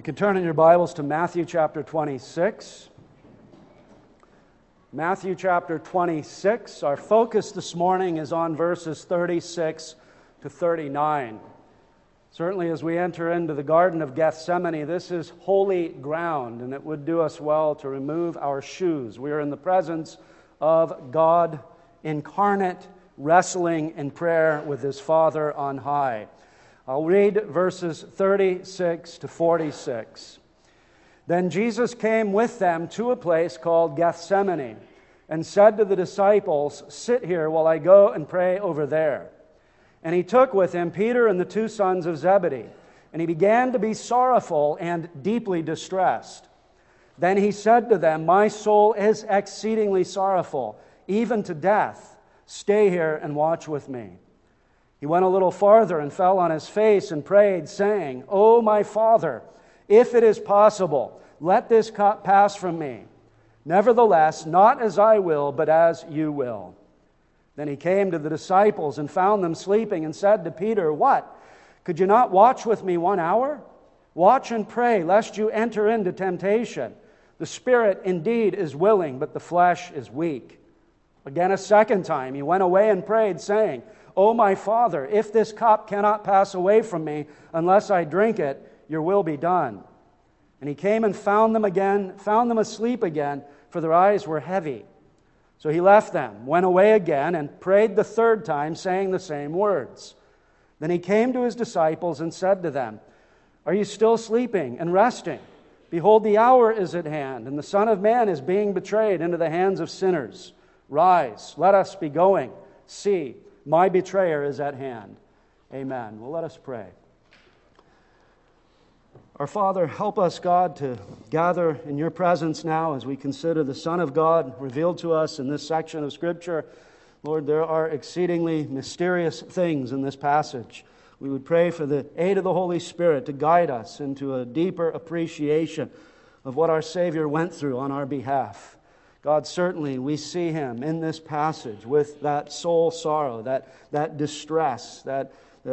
You can turn in your Bibles to Matthew chapter 26. Matthew chapter 26. Our focus this morning is on verses 36 to 39. Certainly as we enter into the Garden of Gethsemane, this is holy ground, and it would do us well to remove our shoes. We are in the presence of God incarnate, wrestling in prayer with His Father on high. I'll read verses 36 to 46. Then Jesus came with them to a place called Gethsemane and said to the disciples, "Sit here while I go and pray over there." And He took with Him Peter and the two sons of Zebedee, and He began to be sorrowful and deeply distressed. Then He said to them, "My soul is exceedingly sorrowful, even to death. Stay here and watch with me." He went a little farther and fell on His face and prayed, saying, "O my Father, if it is possible, let this cup pass from me. Nevertheless, not as I will, but as You will." Then He came to the disciples and found them sleeping and said to Peter, "What? Could you not watch with me 1 hour? Watch and pray, lest you enter into temptation. The spirit indeed is willing, but the flesh is weak." Again a second time He went away and prayed, saying, "O my Father, if this cup cannot pass away from me unless I drink it, Your will be done." And He came and found them asleep again, for their eyes were heavy. So He left them, went away again, and prayed the third time, saying the same words. Then He came to His disciples and said to them, "Are you still sleeping and resting? Behold, the hour is at hand, and the Son of Man is being betrayed into the hands of sinners. Rise, let us be going. See, my betrayer is at hand." Amen. Well, let us pray. Our Father, help us, God, to gather in Your presence now as we consider the Son of God revealed to us in this section of Scripture. Lord, there are exceedingly mysterious things in this passage. We would pray for the aid of the Holy Spirit to guide us into a deeper appreciation of what our Savior went through on our behalf. God, certainly we see Him in this passage with that soul sorrow, that distress, that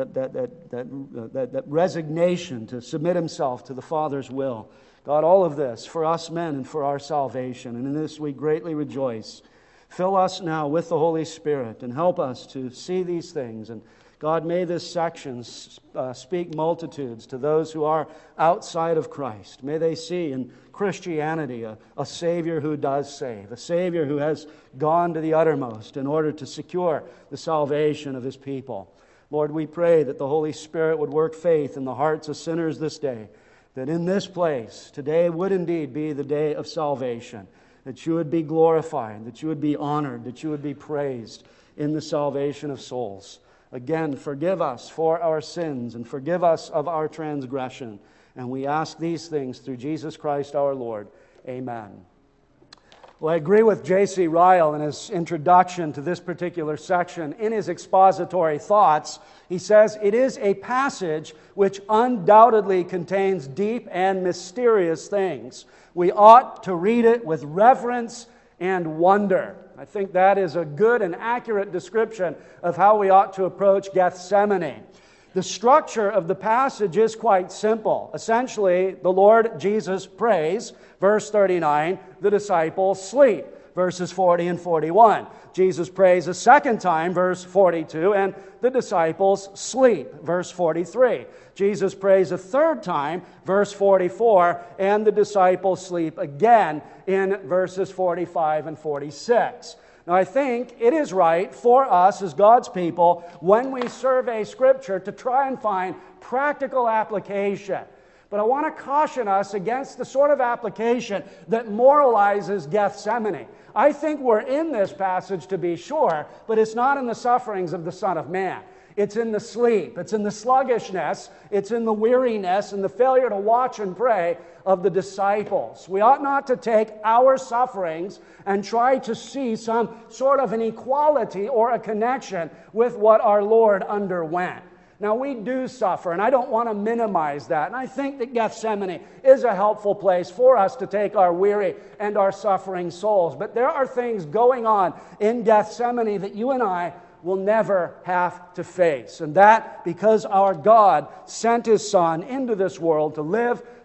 resignation to submit Himself to the Father's will. God, all of this for us men and for our salvation, and in this we greatly rejoice. Fill us now with the Holy Spirit and help us to see these things. And God, may this section speak multitudes to those who are outside of Christ. May they see in Christianity a Savior who does save, a Savior who has gone to the uttermost in order to secure the salvation of His people. Lord, we pray that the Holy Spirit would work faith in the hearts of sinners this day, that in this place, today would indeed be the day of salvation, that You would be glorified, that You would be honored, that You would be praised in the salvation of souls. Again, forgive us for our sins and forgive us of our transgression. And we ask these things through Jesus Christ our Lord. Amen. Well, I agree with J.C. Ryle in his introduction to this particular section. In his expository thoughts, he says, "It is a passage which undoubtedly contains deep and mysterious things. We ought to read it with reverence and wonder." I think that is a good and accurate description of how we ought to approach Gethsemane. The structure of the passage is quite simple. Essentially, the Lord Jesus prays, verse 39, the disciples sleep, verses 40 and 41. Jesus prays a second time, verse 42, and the disciples sleep, verse 43. Jesus prays a third time, verse 44, and the disciples sleep again in verses 45 and 46. Now, I think it is right for us as God's people, when we survey Scripture, to try and find practical application. But I want to caution us against the sort of application that moralizes Gethsemane. I think we're in this passage to be sure, but it's not in the sufferings of the Son of Man. It's in the sleep, it's in the sluggishness, it's in the weariness and the failure to watch and pray of the disciples. We ought not to take our sufferings and try to see some sort of an equality or a connection with what our Lord underwent. Now, we do suffer, and I don't want to minimize that. And I think that Gethsemane is a helpful place for us to take our weary and our suffering souls. But there are things going on in Gethsemane that you and I will never have to face. And that because our God sent His Son into this world to live,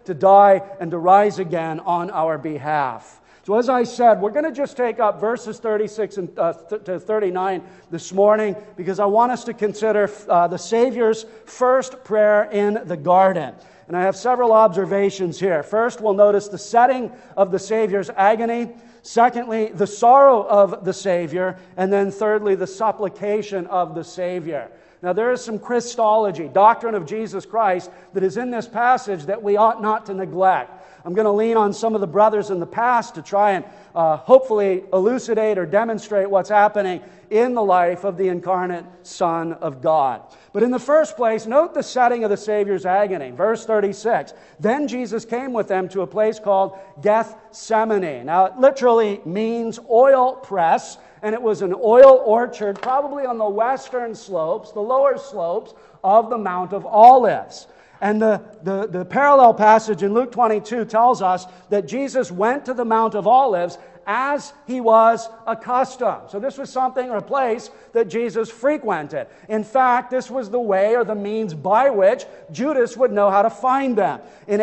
to die and to rise again on our behalf. So as I said, we're going to just take up verses 36 to 39 this morning because I want us to consider the Savior's first prayer in the garden. And I have several observations here. First, we'll notice the setting of the Savior's agony. Secondly, the sorrow of the Savior. And then thirdly, the supplication of the Savior. Now, there is some Christology, doctrine of Jesus Christ, that is in this passage that we ought not to neglect. I'm going to lean on some of the brothers in the past to try and hopefully elucidate or demonstrate what's happening in the life of the incarnate Son of God. But in the first place, note the setting of the Savior's agony. Verse 36, "Then Jesus came with them to a place called Gethsemane." Now, it literally means oil press, and it was an oil orchard probably on the western slopes, the lower slopes of the Mount of Olives. And the parallel passage in Luke 22 tells us that Jesus went to the Mount of Olives as he was accustomed. So this was something or a place that Jesus frequented. In fact, this was the way or the means by which Judas would know how to find them. In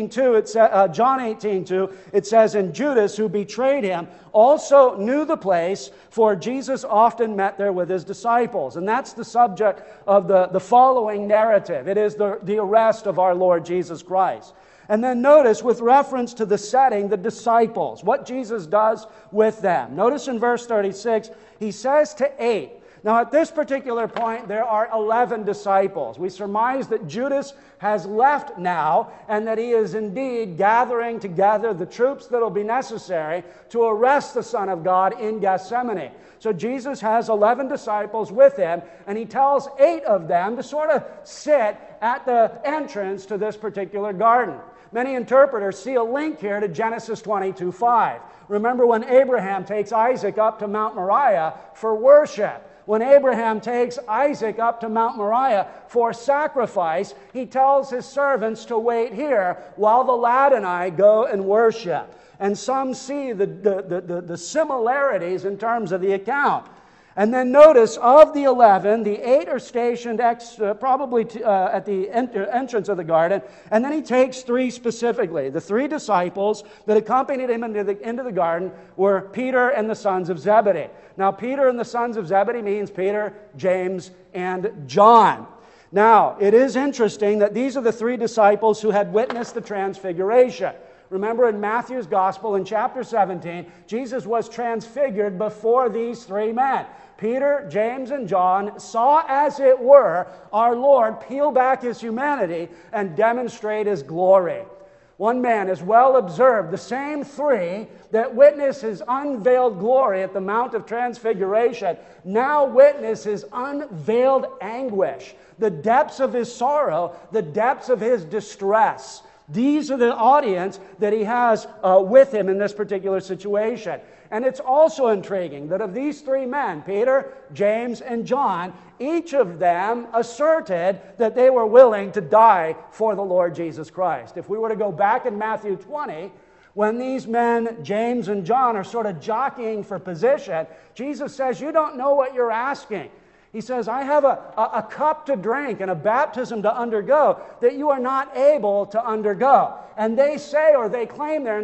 John 18:2, it says, "And Judas, who betrayed him, also knew the place, for Jesus often met there with his disciples." And that's the subject of the following narrative. It is the arrest of our Lord Jesus Christ. And then notice, with reference to the setting, the disciples, what Jesus does with them. Notice in verse 36, he says to 8. Now, at this particular point, there are 11 disciples. We surmise that Judas has left now and that he is indeed gathering together the troops that will be necessary to arrest the Son of God in Gethsemane. So Jesus has 11 disciples with him, and he tells 8 of them to sort of sit at the entrance to this particular garden. Many interpreters see a link here to Genesis 22:5. Remember when Abraham takes Isaac up to Mount Moriah for worship. When Abraham takes Isaac up to Mount Moriah for sacrifice, he tells his servants to wait here while the lad and I go and worship. And some see the similarities in terms of the account. And then notice, of the 11, the 8 are stationed probably at the entrance of the garden, and then he takes 3 specifically. The 3 disciples that accompanied him into the garden were Peter and the sons of Zebedee. Now, Peter and the sons of Zebedee means Peter, James, and John. Now, it is interesting that these are the 3 disciples who had witnessed the transfiguration. Remember in Matthew's Gospel in chapter 17, Jesus was transfigured before these 3 men. Peter, James, and John saw, as it were, our Lord peel back his humanity and demonstrate his glory. One man has well observed the same 3 that witness his unveiled glory at the Mount of Transfiguration now witness his unveiled anguish, the depths of his sorrow, the depths of his distress. These are the audience that he has with him in this particular situation. And it's also intriguing that of these 3 men, Peter, James, and John, each of them asserted that they were willing to die for the Lord Jesus Christ. If we were to go back in Matthew 20, when these men, James and John, are sort of jockeying for position, Jesus says, "You don't know what you're asking." He says, "I have a cup to drink and a baptism to undergo that you are not able to undergo." And they say, or they claim there in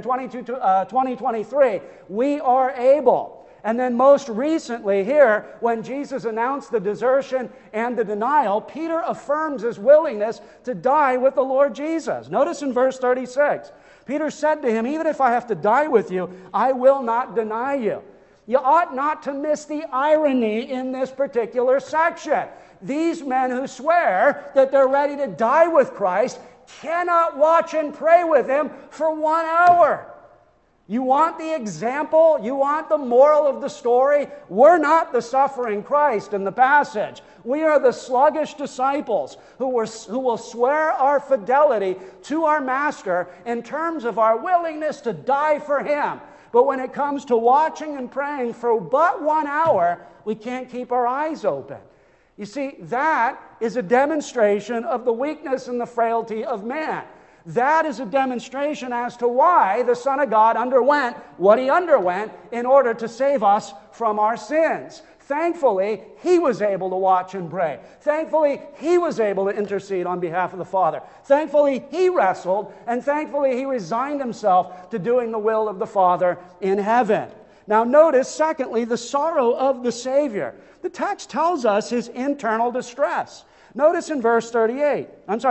2023, "We are able." And then most recently here, when Jesus announced the desertion and the denial, Peter affirms his willingness to die with the Lord Jesus. Notice in verse 36, Peter said to him, "Even if I have to die with you, I will not deny you." You ought not to miss the irony in this particular section. These men who swear that they're ready to die with Christ cannot watch and pray with him for 1 hour. You want the example? You want the moral of the story? We're not the suffering Christ in the passage. We are the sluggish disciples who will swear our fidelity to our Master in terms of our willingness to die for him. But when it comes to watching and praying for but 1 hour, we can't keep our eyes open. You see, that is a demonstration of the weakness and the frailty of man. That is a demonstration as to why the Son of God underwent what he underwent in order to save us from our sins. Thankfully, he was able to watch and pray. Thankfully, he was able to intercede on behalf of the Father. Thankfully, he wrestled, and thankfully, he resigned himself to doing the will of the Father in heaven. Now notice, secondly, the sorrow of the Savior. The text tells us his internal distress. Notice in verse 37.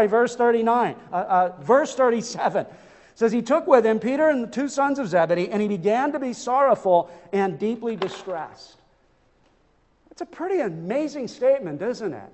It says, he took with him Peter and the two sons of Zebedee, and he began to be sorrowful and deeply distressed. It's a pretty amazing statement, isn't it?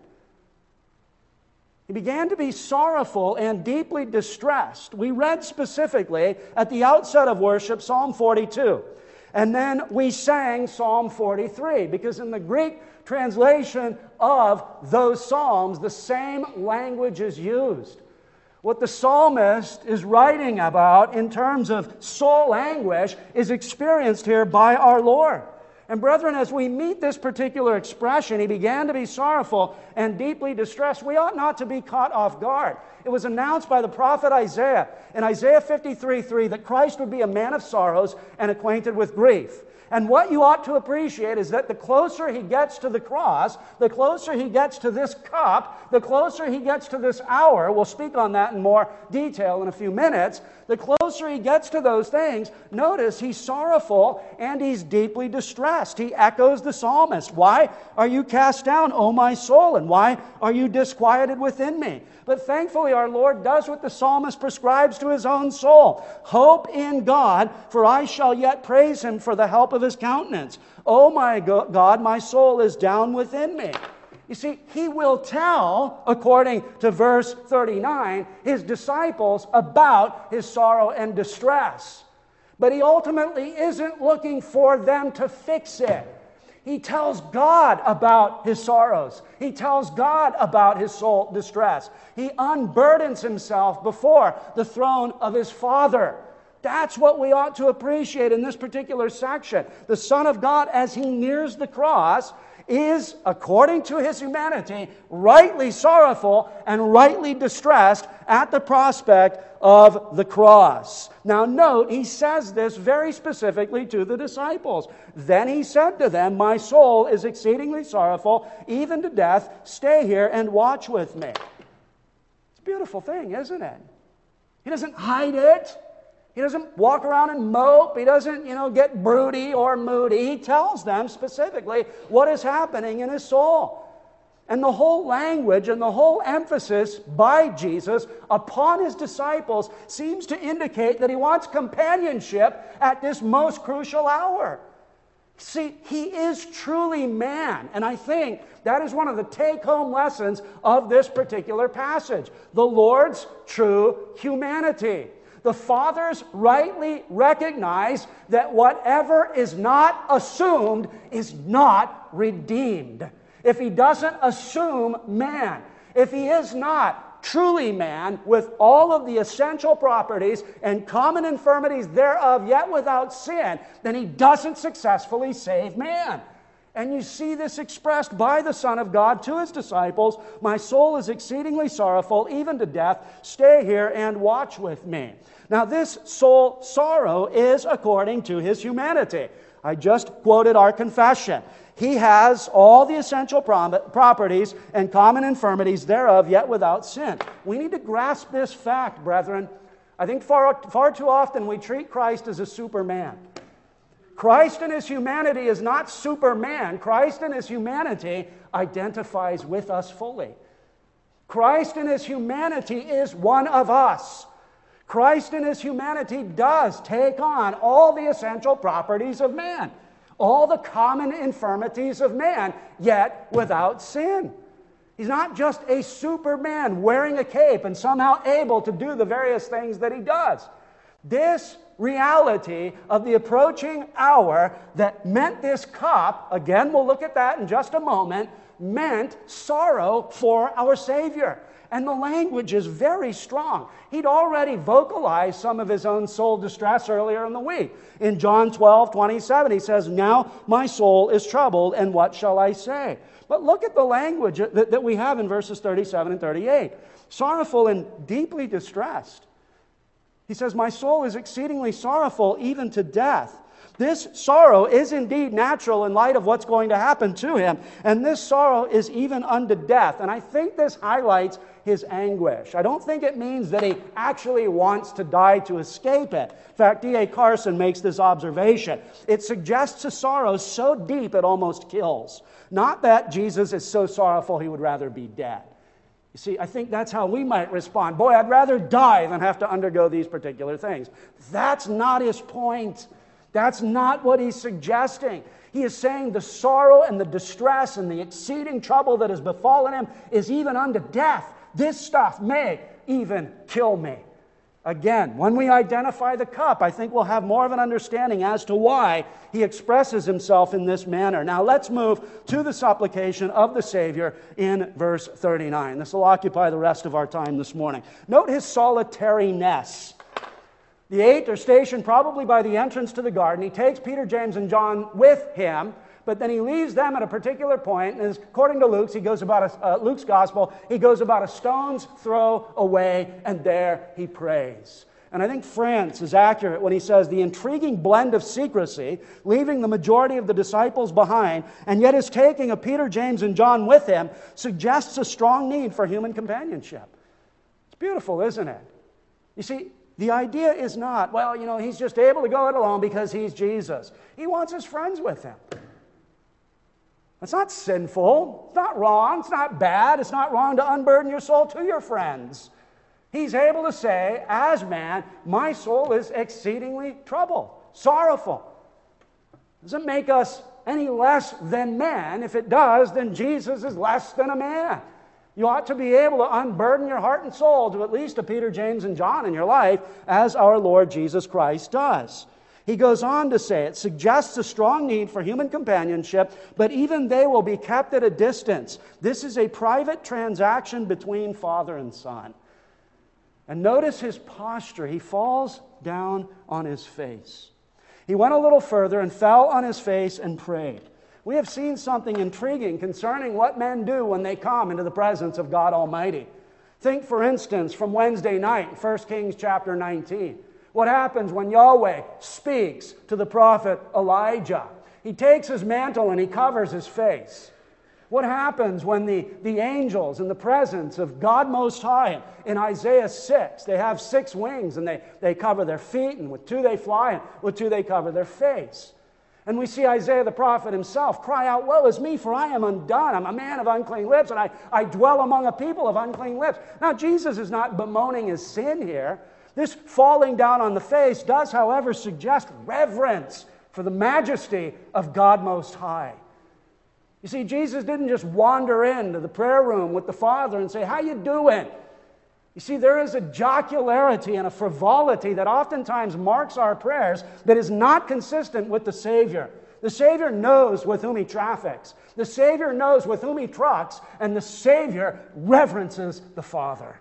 He began to be sorrowful and deeply distressed. We read specifically at the outset of worship Psalm 42. And then we sang Psalm 43, because in the Greek translation of those psalms, the same language is used. What the psalmist is writing about in terms of soul anguish is experienced here by our Lord. And brethren, as we meet this particular expression, he began to be sorrowful and deeply distressed, we ought not to be caught off guard. It was announced by the prophet Isaiah in Isaiah 53:3 that Christ would be a man of sorrows and acquainted with grief. And what you ought to appreciate is that the closer he gets to the cross, the closer he gets to this cup, the closer he gets to this hour, we'll speak on that in more detail in a few minutes, the closer he gets to those things, notice he's sorrowful and he's deeply distressed. He echoes the psalmist. Why are you cast down, O my soul, and why are you disquieted within me? But thankfully our Lord does what the psalmist prescribes to his own soul. Hope in God, for I shall yet praise him for the help of his countenance. O my God, my soul is down within me. You see, he will tell, according to verse 39, his disciples about his sorrow and distress. But he ultimately isn't looking for them to fix it. He tells God about his sorrows. He tells God about his soul distress. He unburdens himself before the throne of his Father. That's what we ought to appreciate in this particular section. The Son of God, as he nears the cross, is, according to his humanity, rightly sorrowful and rightly distressed at the prospect of the cross. Now note, he says this very specifically to the disciples. Then he said to them, my soul is exceedingly sorrowful, even to death. Stay here and watch with me. It's a beautiful thing, isn't it? He doesn't hide it. He doesn't walk around and mope. He doesn't, get broody or moody. He tells them specifically what is happening in his soul. And the whole language and the whole emphasis by Jesus upon his disciples seems to indicate that he wants companionship at this most crucial hour. See, he is truly man. And I think that is one of the take-home lessons of this particular passage. The Lord's true humanity. The fathers rightly recognize that whatever is not assumed is not redeemed. If he doesn't assume man, if he is not truly man with all of the essential properties and common infirmities thereof, yet without sin, then he doesn't successfully save man. And you see this expressed by the Son of God to his disciples. My soul is exceedingly sorrowful, even to death. Stay here and watch with me. Now, this soul sorrow is according to his humanity. I just quoted our confession. He has all the essential properties and common infirmities thereof, yet without sin. We need to grasp this fact, brethren. I think far too often we treat Christ as a superman. Christ in his humanity is not Superman. Christ in his humanity identifies with us fully. Christ in his humanity is one of us. Christ in his humanity does take on all the essential properties of man, all the common infirmities of man, yet without sin. He's not just a Superman wearing a cape and somehow able to do the various things that he does. This reality of the approaching hour that meant this cup, again, we'll look at that in just a moment, meant sorrow for our Savior. And the language is very strong. He'd already vocalized some of his own soul distress earlier in the week. In John 12:27, he says, now my soul is troubled, and what shall I say? But look at the language that we have in verses 37 and 38. Sorrowful and deeply distressed. He says, my soul is exceedingly sorrowful, even to death. This sorrow is indeed natural in light of what's going to happen to him. And this sorrow is even unto death. And I think this highlights his anguish. I don't think it means that he actually wants to die to escape it. In fact, D.A. Carson makes this observation. It suggests a sorrow so deep it almost kills. Not that Jesus is so sorrowful he would rather be dead. You see, I think that's how we might respond. Boy, I'd rather die than have to undergo these particular things. That's not his point. That's not what he's suggesting. He is saying the sorrow and the distress and the exceeding trouble that has befallen him is even unto death. This stuff may even kill me. Again, when we identify the cup, I think we'll have more of an understanding as to why he expresses himself in this manner. Now let's move to the supplication of the Savior in verse 39. This will occupy the rest of our time this morning. Note his solitariness. The eight are stationed probably by the entrance to the garden. He takes Peter, James, and John with him, but then he leaves them at a particular point, and according to Luke's gospel, he goes about a stone's throw away, and there he prays. And I think France is accurate when he says the intriguing blend of secrecy, leaving the majority of the disciples behind, and yet his taking of Peter, James, and John with him suggests a strong need for human companionship. It's beautiful, isn't it? You see, the idea is not, well, he's just able to go it alone because he's Jesus. He wants his friends with him. It's not sinful. It's not wrong. It's not bad. It's not wrong to unburden your soul to your friends. He's able to say, as man, my soul is exceedingly troubled, sorrowful. Doesn't make us any less than men. If it does, then Jesus is less than a man. You ought to be able to unburden your heart and soul to at least a Peter, James, and John in your life, as our Lord Jesus Christ does. He goes on to say, it suggests a strong need for human companionship, but even they will be kept at a distance. This is a private transaction between Father and Son. And notice his posture. He falls down on his face. He went a little further and fell on his face and prayed. We have seen something intriguing concerning what men do when they come into the presence of God Almighty. Think, for instance, from Wednesday night, 1 Kings chapter 19. What happens when Yahweh speaks to the prophet Elijah? He takes his mantle and he covers his face. What happens when the angels in the presence of God Most High in Isaiah 6, they have 6 wings and they cover their feet, and with 2 they fly, and with 2 they cover their face. And we see Isaiah the prophet himself cry out, woe is me, for I am undone. I'm a man of unclean lips, and I dwell among a people of unclean lips. Now, Jesus is not bemoaning his sin here. This falling down on the face does, however, suggest reverence for the majesty of God Most High. You see, Jesus didn't just wander into the prayer room with the Father and say, how you doing? You see, there is a jocularity and a frivolity that oftentimes marks our prayers that is not consistent with the Savior. The Savior knows with whom he traffics. The Savior knows with whom he trucks, and the Savior reverences the Father.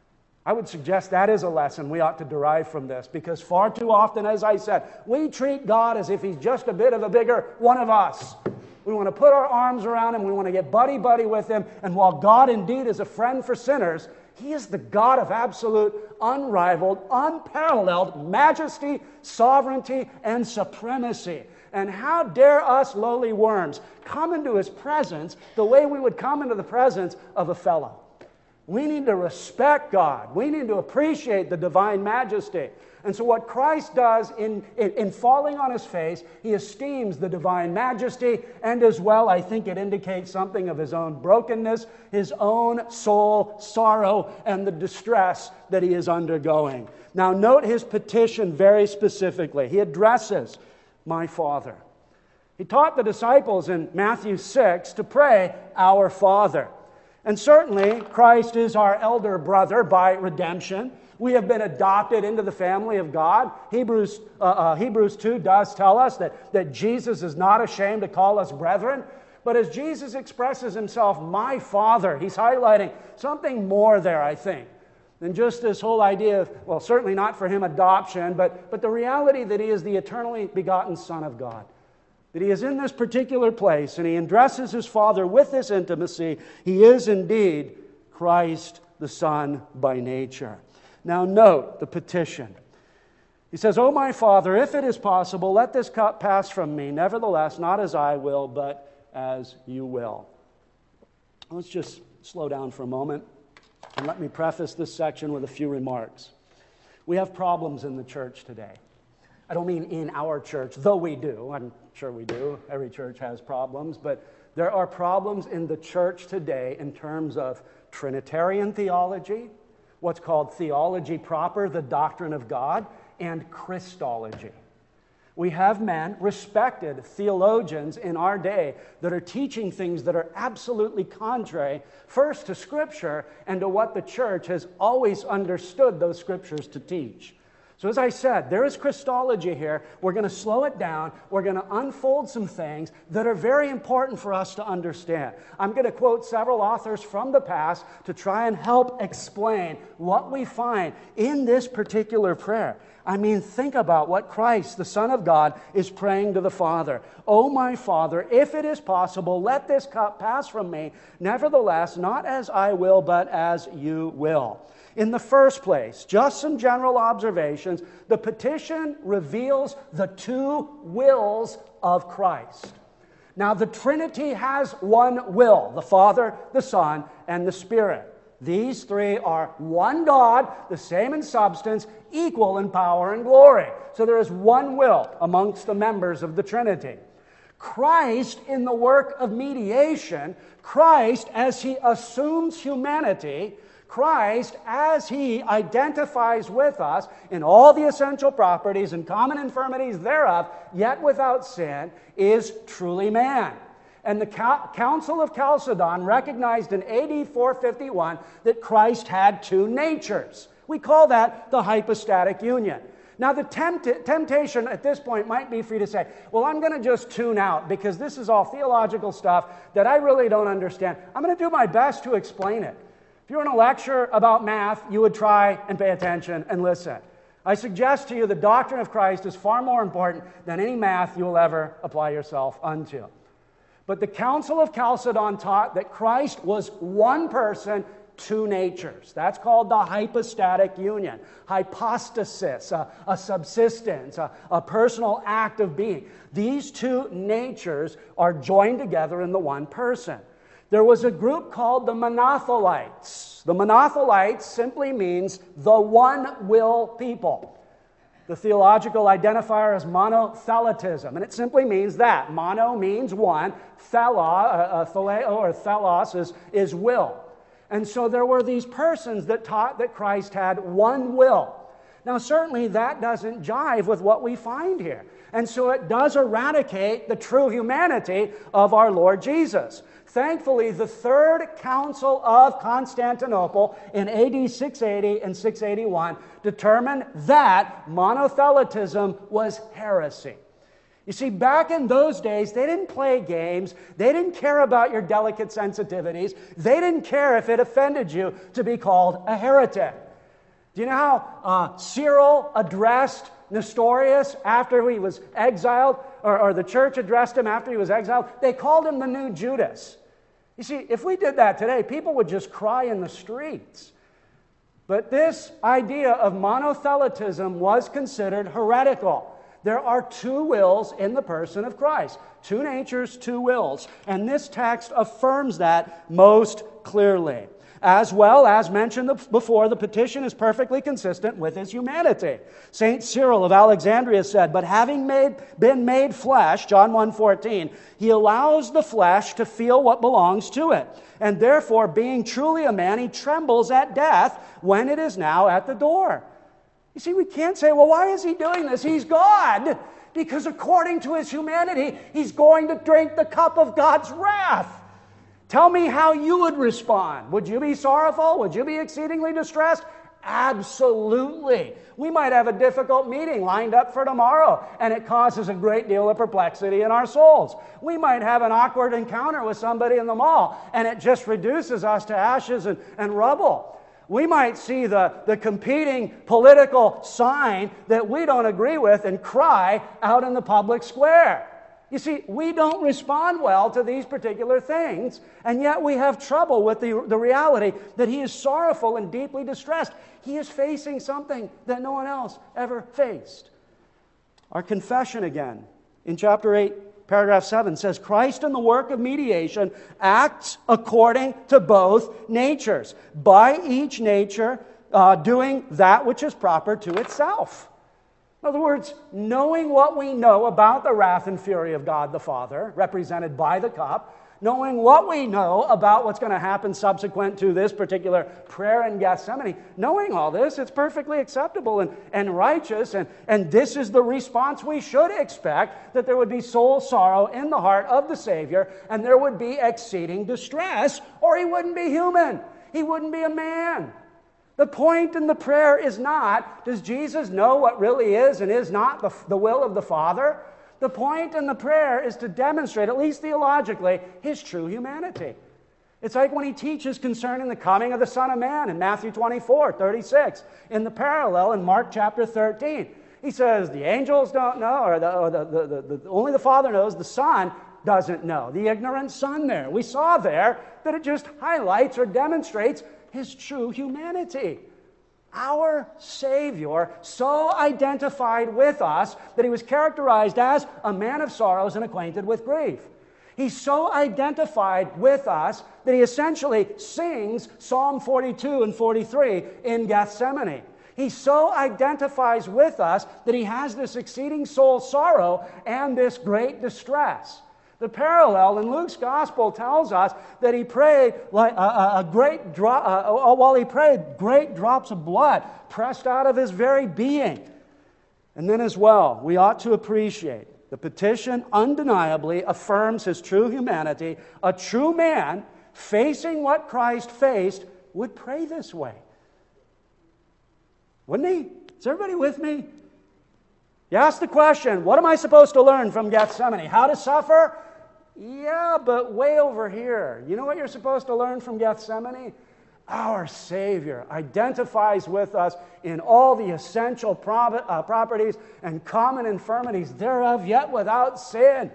I would suggest that is a lesson we ought to derive from this, because far too often, as I said, we treat God as if he's just a bit of a bigger one of us. We want to put our arms around him. We want to get buddy-buddy with him. And while God indeed is a friend for sinners, he is the God of absolute, unrivaled, unparalleled majesty, sovereignty, and supremacy. And how dare us lowly worms come into his presence the way we would come into the presence of a fellow? We need to respect God. We need to appreciate the divine majesty. And so what Christ does in falling on his face, he esteems the divine majesty, and as well, I think it indicates something of his own brokenness, his own soul sorrow, and the distress that he is undergoing. Now note his petition very specifically. He addresses, my Father. He taught the disciples in Matthew 6 to pray, our Father. And certainly, Christ is our elder brother by redemption. We have been adopted into the family of God. Hebrews 2 does tell us that Jesus is not ashamed to call us brethren. But as Jesus expresses himself, my Father, he's highlighting something more there, I think, than just this whole idea of, well, certainly not for him adoption, but the reality that he is the eternally begotten Son of God. That he is in this particular place, and he addresses his Father with this intimacy. He is indeed Christ the Son by nature. Now note the petition. He says, "O my Father, if it is possible, let this cup pass from me. Nevertheless, not as I will, but as you will." Let's just slow down for a moment and let me preface this section with a few remarks. We have problems in the church today. I don't mean in our church, though we do. I'm sure we do. Every church has problems. But there are problems in the church today in terms of Trinitarian theology, what's called theology proper, the doctrine of God, and Christology. We have men, respected theologians in our day, that are teaching things that are absolutely contrary, first to Scripture and to what the church has always understood those Scriptures to teach. So as I said, there is Christology here. We're going to slow it down. We're going to unfold some things that are very important for us to understand. I'm going to quote several authors from the past to try and help explain what we find in this particular prayer. I mean, think about what Christ, the Son of God, is praying to the Father. "O my Father, if it is possible, let this cup pass from me. Nevertheless, not as I will, but as you will." In the first place, just some general observations. The petition reveals the two wills of Christ. Now, the Trinity has one will, the Father, the Son, and the Spirit. These three are one God, the same in substance, equal in power and glory. So there is one will amongst the members of the Trinity. Christ, in the work of mediation, Christ, as he assumes humanity, Christ, as he identifies with us in all the essential properties and common infirmities thereof, yet without sin, is truly man. And the Council of Chalcedon recognized in AD 451 that Christ had two natures. We call that the hypostatic union. Now, the temptation at this point might be for you to say, well, I'm going to just tune out because this is all theological stuff that I really don't understand. I'm going to do my best to explain it. If you were in a lecture about math, you would try and pay attention and listen. I suggest to you the doctrine of Christ is far more important than any math you will ever apply yourself unto. But the Council of Chalcedon taught that Christ was one person, two natures. That's called the hypostatic union. Hypostasis, a subsistence, a personal act of being. These two natures are joined together in the one person. There was a group called the Monothelites. The Monothelites simply means the one will people. The theological identifier is monothelitism, and it simply means that. Mono means one, theleo or thelos is will. And so there were these persons that taught that Christ had one will. Now, certainly that doesn't jive with what we find here. And so it does eradicate the true humanity of our Lord Jesus. Thankfully, the Third Council of Constantinople in AD 680 and 681 determined that monothelitism was heresy. You see, back in those days, they didn't play games. They didn't care about your delicate sensitivities. They didn't care if it offended you to be called a heretic. Do you know how Cyril addressed Nestorius after he was exiled, or the church addressed him after he was exiled? They called him the new Judas. You see, if we did that today, people would just cry in the streets. But this idea of monothelitism was considered heretical. There are two wills in the person of Christ. Two natures, two wills. And this text affirms that most clearly. As well, as mentioned before, the petition is perfectly consistent with his humanity. St. Cyril of Alexandria said, "But having been made flesh," John 1:14, "he allows the flesh to feel what belongs to it. And therefore, being truly a man, he trembles at death when it is now at the door." You see, we can't say, well, why is he doing this? He's God. Because according to his humanity, he's going to drink the cup of God's wrath. Tell me how you would respond. Would you be sorrowful? Would you be exceedingly distressed? Absolutely. We might have a difficult meeting lined up for tomorrow, and it causes a great deal of perplexity in our souls. We might have an awkward encounter with somebody in the mall, and it just reduces us to ashes and rubble. We might see the competing political sign that we don't agree with and cry out in the public square. You see, we don't respond well to these particular things, and yet we have trouble with the reality that he is sorrowful and deeply distressed. He is facing something that no one else ever faced. Our confession again, in chapter 8, paragraph 7, says, Christ in the work of mediation acts according to both natures, by each nature doing that which is proper to itself. In other words, knowing what we know about the wrath and fury of God the Father, represented by the cup, knowing what we know about what's going to happen subsequent to this particular prayer in Gethsemane, knowing all this, it's perfectly acceptable and righteous, and this is the response we should expect, that there would be soul sorrow in the heart of the Savior, and there would be exceeding distress, or he wouldn't be human. He wouldn't be a man. The point in the prayer is not, does Jesus know what really is and is not the will of the Father? The point in the prayer is to demonstrate, at least theologically, his true humanity. It's like when he teaches concerning the coming of the Son of Man in Matthew 24:36, in the parallel in Mark chapter 13. He says, the angels don't know, or only the Father knows, the Son doesn't know. The ignorant Son there. We saw there that it just highlights or demonstrates his true humanity. Our Savior so identified with us that he was characterized as a man of sorrows and acquainted with grief. He so identified with us that he essentially sings Psalm 42 and 43 in Gethsemane. He so identifies with us that he has this exceeding soul sorrow and this great distress. The parallel in Luke's gospel tells us that he prayed like while he prayed, great drops of blood pressed out of his very being. And then as well, we ought to appreciate the petition undeniably affirms his true humanity. A true man facing what Christ faced would pray this way. Wouldn't he? Is everybody with me? You ask the question, what am I supposed to learn from Gethsemane? How to suffer? Yeah, but way over here. You know what you're supposed to learn from Gethsemane? Our Savior identifies with us in all the essential properties and common infirmities thereof, yet without sin.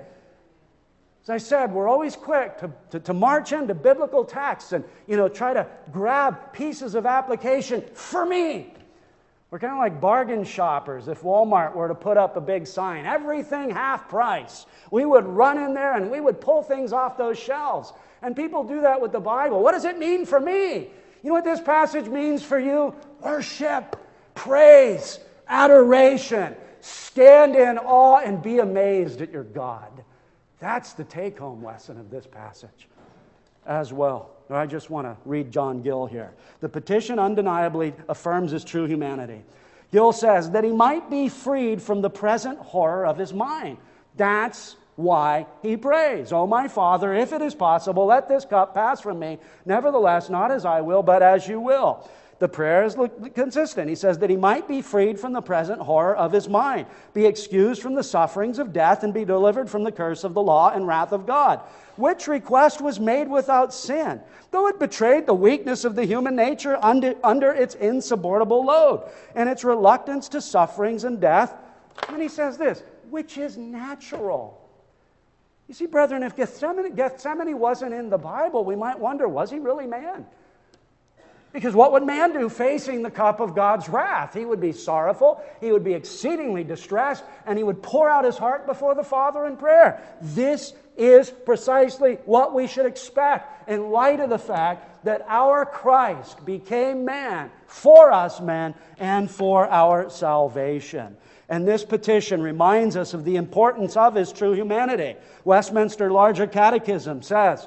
As I said, we're always quick to march into biblical texts and try to grab pieces of application for me. We're kind of like bargain shoppers. If Walmart were to put up a big sign, everything half price, we would run in there and we would pull things off those shelves. And people do that with the Bible. What does it mean for me? You know what this passage means for you? Worship, praise, adoration. Stand in awe and be amazed at your God. That's the take-home lesson of this passage as well. I just want to read John Gill here. The petition undeniably affirms his true humanity. Gill says that he might be freed from the present horror of his mind. That's why he prays. Oh, my Father, if it is possible, let this cup pass from me. Nevertheless, not as I will, but as you will. The prayer is consistent. He says that he might be freed from the present horror of his mind, be excused from the sufferings of death, and be delivered from the curse of the law and wrath of God. Which request was made without sin, though it betrayed the weakness of the human nature under its insupportable load, and its reluctance to sufferings and death. And he says this, which is natural. You see, brethren, if Gethsemane wasn't in the Bible, we might wonder, was he really man? Because what would man do facing the cup of God's wrath? He would be sorrowful, he would be exceedingly distressed, and he would pour out his heart before the Father in prayer. This is precisely what we should expect in light of the fact that our Christ became man for us men and for our salvation. And this petition reminds us of the importance of his true humanity. Westminster Larger Catechism says,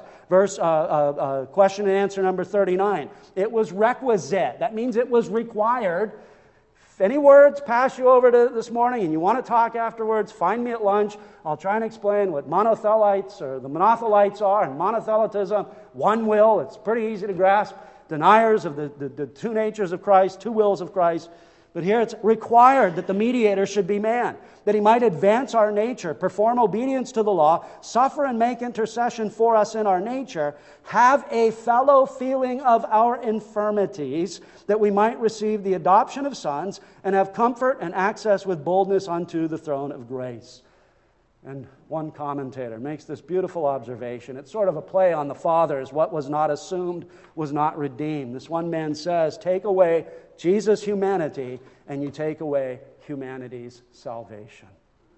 question and answer number 39, it was requisite. That means it was required. If any words pass you over to this morning and you want to talk afterwards, find me at lunch. I'll try and explain what monothelites or the monothelites are and monothelitism. One will, it's pretty easy to grasp. Deniers of the two natures of Christ, two wills of Christ. But here it's required that the mediator should be man, that he might advance our nature, perform obedience to the law, suffer and make intercession for us in our nature, have a fellow feeling of our infirmities, that we might receive the adoption of sons and have comfort and access with boldness unto the throne of grace. And one commentator makes this beautiful observation. It's sort of a play on the fathers. What was not assumed was not redeemed. This one man says, take away Jesus' humanity, and you take away humanity's salvation.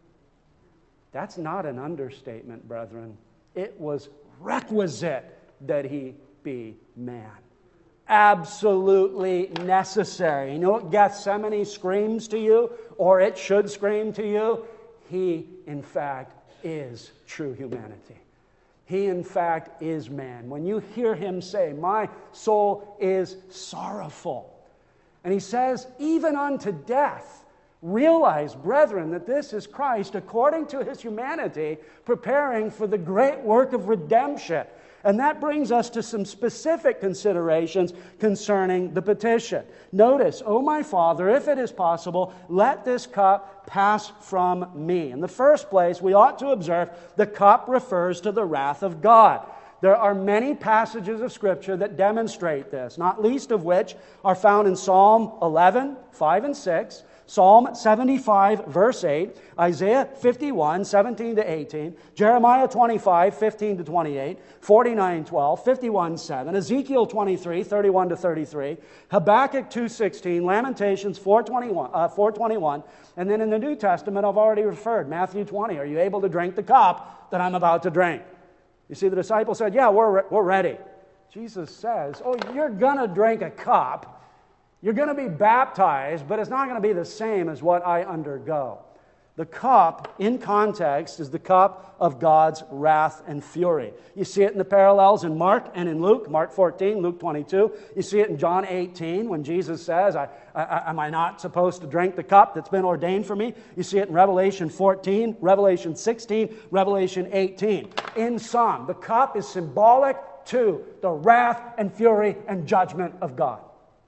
That's not an understatement, brethren. It was requisite that he be man. Absolutely necessary. You know what Gethsemane screams to you, or it should scream to you? He, in fact, is true humanity. He, in fact, is man. When you hear him say, my soul is sorrowful, and he says, even unto death, realize, brethren, that this is Christ, according to his humanity, preparing for the great work of redemption. And that brings us to some specific considerations concerning the petition. Notice, O my Father, if it is possible, let this cup pass from me. In the first place, we ought to observe the cup refers to the wrath of God. There are many passages of Scripture that demonstrate this, not least of which are found in Psalm 11, 5 and 6, Psalm 75, verse 8, Isaiah 51, 17 to 18, Jeremiah 25, 15 to 28, 49, 12, 51, 7, Ezekiel 23, 31 to 33, Habakkuk 2, 16, Lamentations 4:21, and then in the New Testament I've already referred, Matthew 20, are you able to drink the cup that I'm about to drink? You see, the disciples said, yeah, we're ready. Jesus says, oh, you're going to drink a cup. You're going to be baptized, but it's not going to be the same as what I undergo. The cup, in context, is the cup of God's wrath and fury. You see it in the parallels in Mark and in Luke, Mark 14, Luke 22. You see it in John 18 when Jesus says, am I not supposed to drink the cup that's been ordained for me? You see it in Revelation 14, Revelation 16, Revelation 18. In sum, the cup is symbolic to the wrath and fury and judgment of God.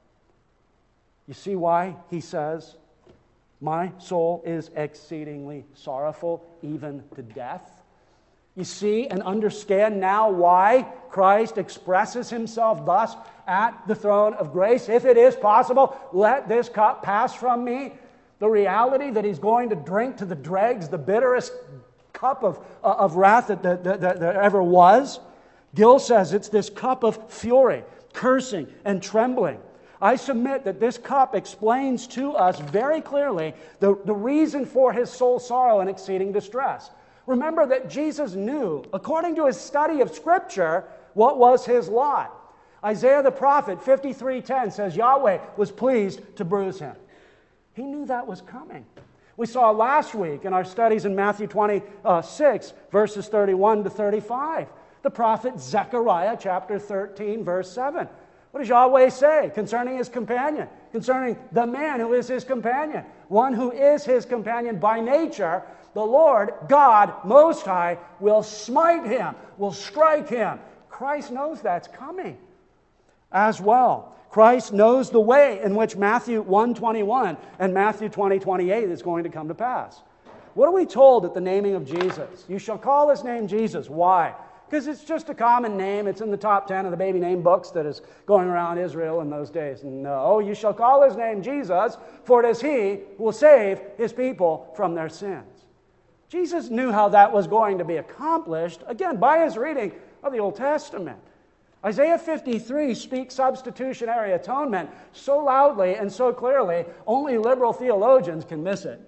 You see why he says, my soul is exceedingly sorrowful, even to death? You see and understand now why Christ expresses himself thus at the throne of grace. If it is possible, let this cup pass from me. The reality that he's going to drink to the dregs the bitterest cup of wrath that there ever was. Gill says it's this cup of fury, cursing, and trembling. I submit that this cup explains to us very clearly the reason for his soul sorrow and exceeding distress. Remember that Jesus knew, according to his study of Scripture, what was his lot. Isaiah the prophet, 53:10, says Yahweh was pleased to bruise him. He knew that was coming. We saw last week in our studies in Matthew 26, verses 31 to 35. The prophet Zechariah, chapter 13, verse 7. What does Yahweh say concerning his companion? Concerning the man who is his companion. One who is his companion by nature, the Lord, God, Most High, will smite him, will strike him. Christ knows that's coming as well. Christ knows the way in which Matthew 1:21 and Matthew 20:28 is going to come to pass. What are we told at the naming of Jesus? You shall call his name Jesus. Why? Because it's just a common name. It's in the top 10 of the baby name books that is going around Israel in those days. No, you shall call his name Jesus, for it is he who will save his people from their sins. Jesus knew how that was going to be accomplished, again, by his reading of the Old Testament. Isaiah 53 speaks substitutionary atonement so loudly and so clearly, only liberal theologians can miss it.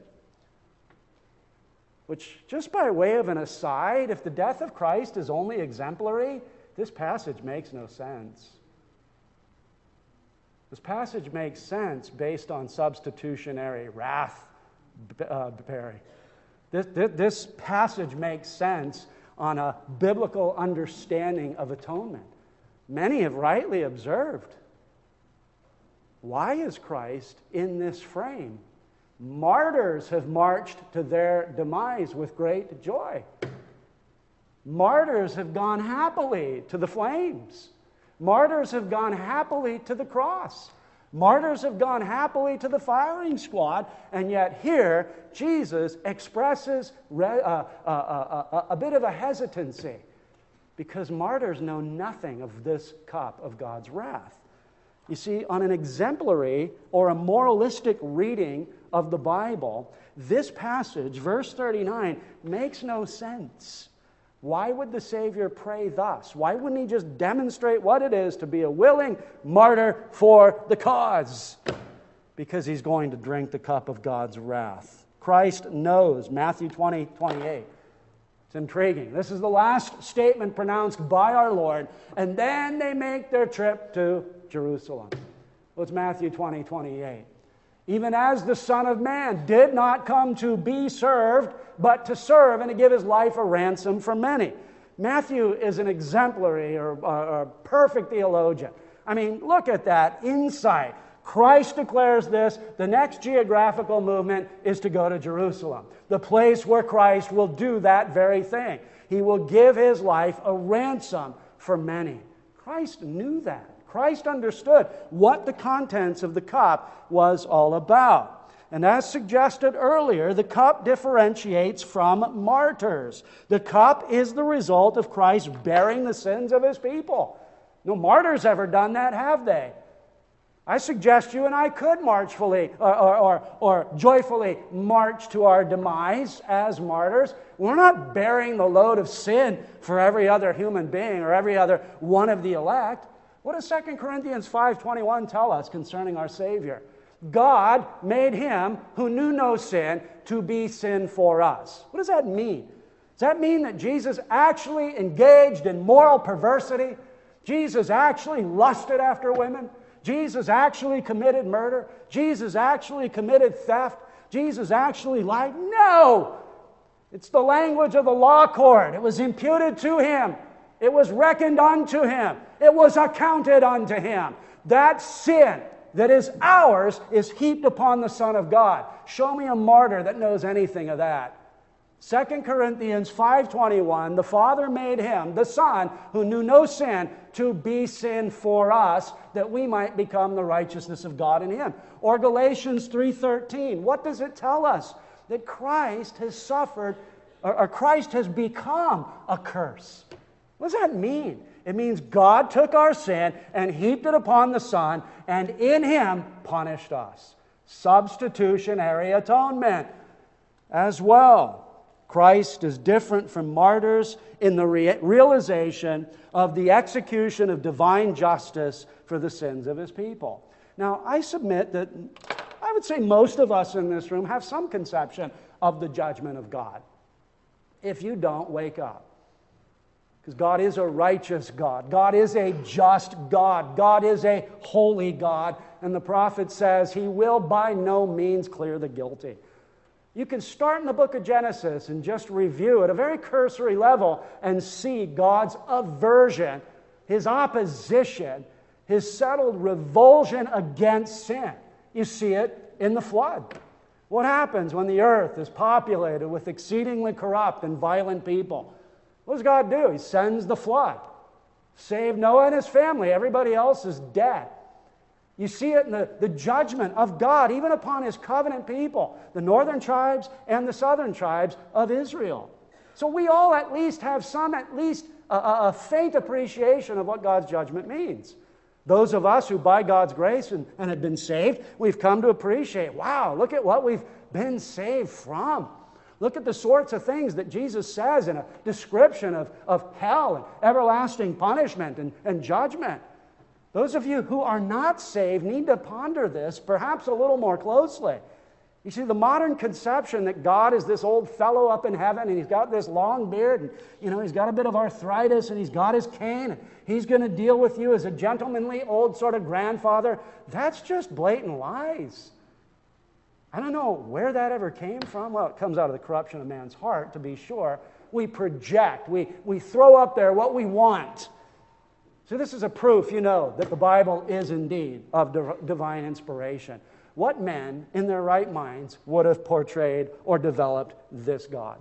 Which, just by way of an aside, if the death of Christ is only exemplary, this passage makes no sense. This passage makes sense based on substitutionary wrath, Barry. This passage makes sense on a biblical understanding of atonement. Many have rightly observed, why is Christ in this frame? Martyrs have marched to their demise with great joy. Martyrs have gone happily to the flames. Martyrs have gone happily to the cross. Martyrs have gone happily to the firing squad, and yet here Jesus expresses a bit of a hesitancy because martyrs know nothing of this cup of God's wrath. You see, on an exemplary or a moralistic reading of the Bible, this passage, verse 39, makes no sense. Why would the Savior pray thus? Why wouldn't he just demonstrate what it is to be a willing martyr for the cause? Because he's going to drink the cup of God's wrath. Christ knows, Matthew 20:28. It's intriguing. This is the last statement pronounced by our Lord, and then they make their trip to Jerusalem. Well, it's Matthew 20:28. Even as the Son of Man did not come to be served, but to serve and to give his life a ransom for many. Matthew is an exemplary or perfect theologian. I mean, look at that insight. Christ declares this. The next geographical movement is to go to Jerusalem, the place where Christ will do that very thing. He will give his life a ransom for many. Christ knew that. Christ understood what the contents of the cup was all about. And as suggested earlier, the cup differentiates from martyrs. The cup is the result of Christ bearing the sins of his people. No martyrs ever done that, have they? I suggest you and I could marchfully or joyfully march to our demise as martyrs. We're not bearing the load of sin for every other human being or every other one of the elect. What does 2 Corinthians 5:21 tell us concerning our Savior? God made him who knew no sin to be sin for us. What does that mean? Does that mean that Jesus actually engaged in moral perversity? Jesus actually lusted after women? Jesus actually committed murder? Jesus actually committed theft? Jesus actually lied? No! It's the language of the law court. It was imputed to him. It was reckoned unto him. It was accounted unto him. That sin that is ours is heaped upon the Son of God. Show me a martyr that knows anything of that. 2 Corinthians 5:21, the Father made him, the Son, who knew no sin, to be sin for us, that we might become the righteousness of God in him. Or Galatians 3:13, what does it tell us? That Christ has suffered, or Christ has become a curse. What does that mean? It means God took our sin and heaped it upon the Son, and in him punished us. Substitutionary atonement as well. Christ is different from martyrs in the realization of the execution of divine justice for the sins of his people. Now, I submit that I would say most of us in this room have some conception of the judgment of God. If you don't, wake up. Because God is a righteous God. God is a just God. God is a holy God. And the prophet says he will by no means clear the guilty. You can start in the book of Genesis and just review at a very cursory level and see God's aversion, his opposition, his settled revulsion against sin. You see it in the flood. What happens when the earth is populated with exceedingly corrupt and violent people? What does God do? He sends the flood. Save Noah and his family. Everybody else is dead. You see it in the judgment of God, even upon his covenant people, the northern tribes and the southern tribes of Israel. So we all at least have a faint appreciation of what God's judgment means. Those of us who by God's grace and have been saved, we've come to appreciate, wow, look at what we've been saved from. Look at the sorts of things that Jesus says in a description of hell and everlasting punishment and judgment. Those of you who are not saved need to ponder this perhaps a little more closely. You see, the modern conception that God is this old fellow up in heaven and he's got this long beard and, he's got a bit of arthritis and he's got his cane and he's going to deal with you as a gentlemanly old sort of grandfather, that's just blatant lies. I don't know where that ever came from. Well, it comes out of the corruption of man's heart, to be sure. We project. We throw up there what we want. So this is a proof, that the Bible is indeed of divine inspiration. What men in their right minds would have portrayed or developed this God?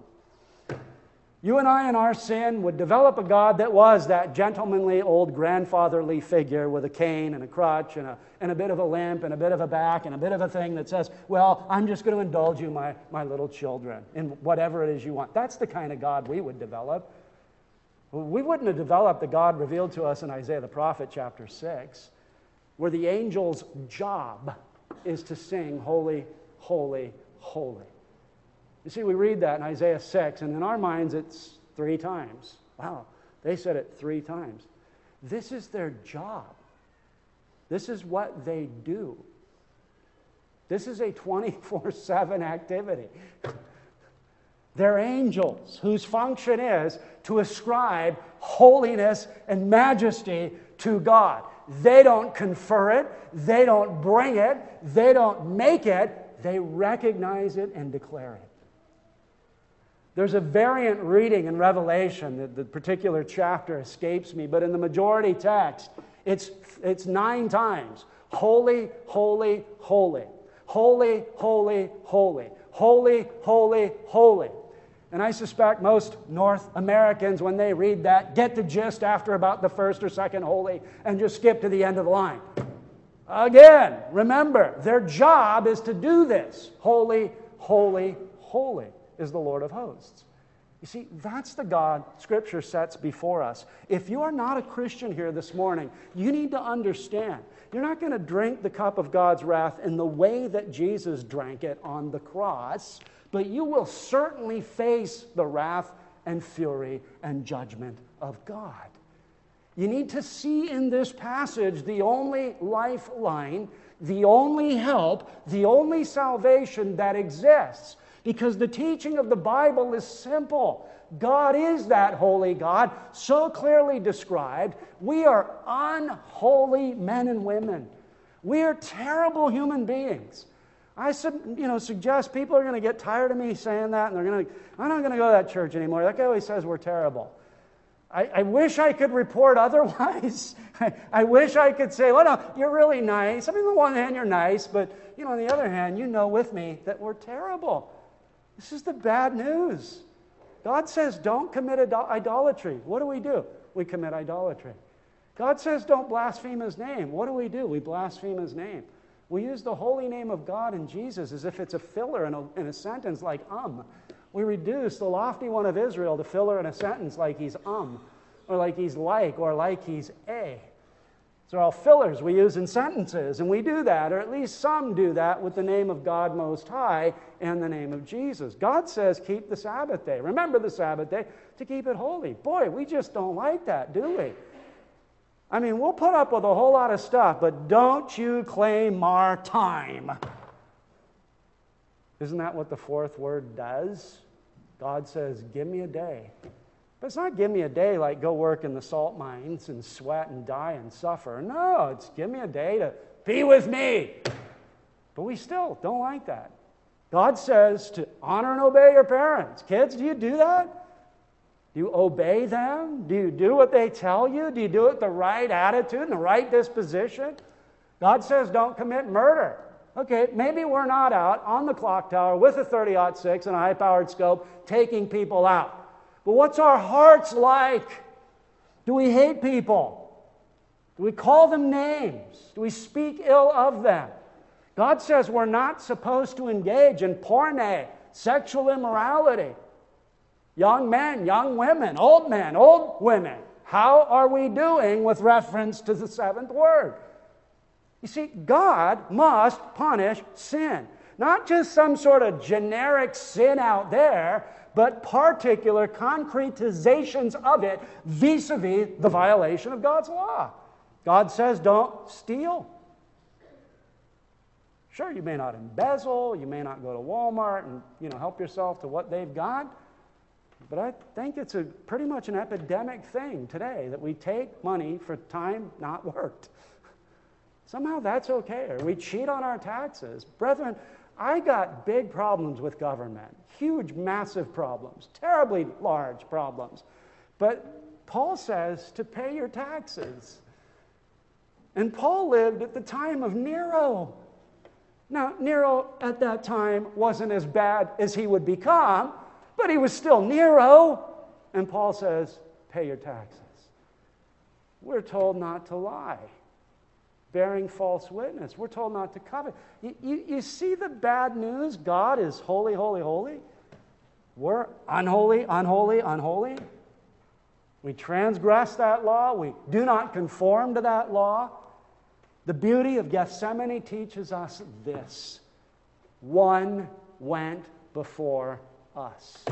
You and I in our sin would develop a God that was that gentlemanly old grandfatherly figure with a cane and a crutch and a bit of a limp and a bit of a back and a bit of a thing that says, well, I'm just going to indulge you, my little children, in whatever it is you want. That's the kind of God we would develop. We wouldn't have developed the God revealed to us in Isaiah the prophet, chapter 6. where the angel's job is to sing, holy, holy, holy. You see, we read that in Isaiah 6, and in our minds it's 3 times. Wow, they said it 3 times. This is their job. This is what they do. This is a 24/7 activity. They're angels whose function is to ascribe holiness and majesty to God. They don't confer it. They don't bring it. They don't make it. They recognize it and declare it. There's a variant reading in Revelation. The particular chapter escapes me, but in the majority text, it's 9 times. Holy, holy, holy. Holy, holy, holy. Holy, holy, holy. And I suspect most North Americans, when they read that, get the gist after about the first or second holy and just skip to the end of the line. Again, remember, their job is to do this. Holy, holy, holy is the Lord of hosts. You see, that's the God Scripture sets before us. If you are not a Christian here this morning, you need to understand, you're not going to drink the cup of God's wrath in the way that Jesus drank it on the cross, but you will certainly face the wrath and fury and judgment of God. You need to see in this passage the only lifeline, the only help, the only salvation that exists. Because the teaching of the Bible is simple. God is that holy God, so clearly described. We are unholy men and women. We are terrible human beings. I suggest people are going to get tired of me saying that, and I'm not going to go to that church anymore. That guy always says we're terrible. I wish I could report otherwise. I wish I could say, well, no, you're really nice. I mean, on the one hand, you're nice, but on the other hand, you know with me that we're terrible. This is the bad news. God says don't commit idolatry. What do? We commit idolatry. God says don't blaspheme His name. What do? We blaspheme His name. We use the holy name of God and Jesus as if it's a filler in a sentence like We reduce the lofty one of Israel to filler in a sentence like he's or like he's like, or like he's a. These are all fillers we use in sentences, and we do that, or at least some do that, with the name of God Most High and the name of Jesus. God says keep the Sabbath day. Remember the Sabbath day to keep it holy. Boy, we just don't like that, do we? I mean, we'll put up with a whole lot of stuff, but don't you claim our time. Isn't that what the 4th word does? God says, give me a day. But it's not give me a day like go work in the salt mines and sweat and die and suffer. No, it's give me a day to be with me. But we still don't like that. God says to honor and obey your parents. Kids, do you do that? Do you obey them? Do you do what they tell you? Do you do it with the right attitude and the right disposition? God says don't commit murder. Okay, maybe we're not out on the clock tower with a 30-06 and a high-powered scope taking people out. But what's our hearts like? Do we hate people? Do we call them names? Do we speak ill of them? God says we're not supposed to engage in porne, sexual immorality. Young men, young women, old women. How are we doing with reference to the 7th word? You see, God must punish sin. Not just some sort of generic sin out there, but particular concretizations of it vis-a-vis the violation of God's law. God says don't steal. Sure, you may not embezzle, you may not go to Walmart and help yourself to what they've got, but I think it's pretty much an epidemic thing today that we take money for time not worked. Somehow that's okay, or we cheat on our taxes. Brethren, I got big problems with government, huge, massive problems, terribly large problems. But Paul says to pay your taxes. And Paul lived at the time of Nero. Now, Nero at that time wasn't as bad as he would become, but he was still Nero. And Paul says, pay your taxes. We're told not to lie. Bearing false witness. We're told not to covet. You see the bad news? God is holy, holy, holy. We're unholy, unholy, unholy. We transgress that law. We do not conform to that law. The beauty of Gethsemane teaches us this. One went before us.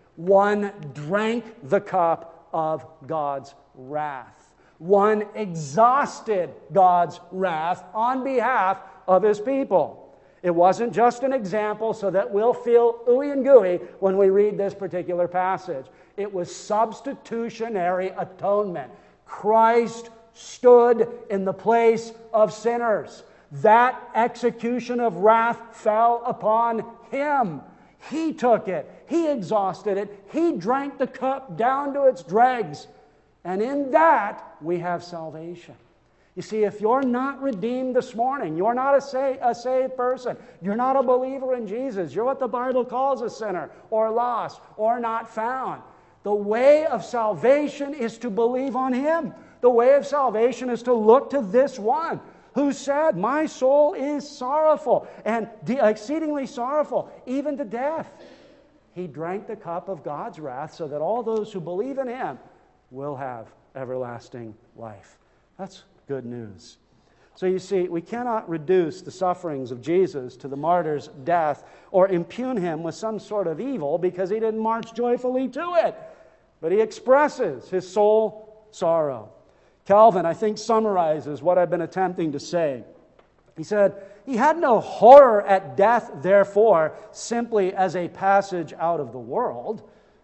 One drank the cup of God's wrath. One exhausted God's wrath on behalf of His people. It wasn't just an example so that we'll feel ooey and gooey when we read this particular passage. It was substitutionary atonement. Christ stood in the place of sinners. That execution of wrath fell upon Him. He took it. He exhausted it. He drank the cup down to its dregs. And in that, we have salvation. You see, if you're not redeemed this morning, you're not a saved person, you're not a believer in Jesus, you're what the Bible calls a sinner, or lost, or not found. The way of salvation is to believe on Him. The way of salvation is to look to this one who said, "My soul is sorrowful, and exceedingly sorrowful, even to death." He drank the cup of God's wrath so that all those who believe in Him will have everlasting life. That's good news. So you see, we cannot reduce the sufferings of Jesus to the martyr's death or impugn Him with some sort of evil because He didn't march joyfully to it. But He expresses His soul sorrow. Calvin, I think, summarizes what I've been attempting to say. He said, He had no horror at death, therefore, simply as a passage out of the world.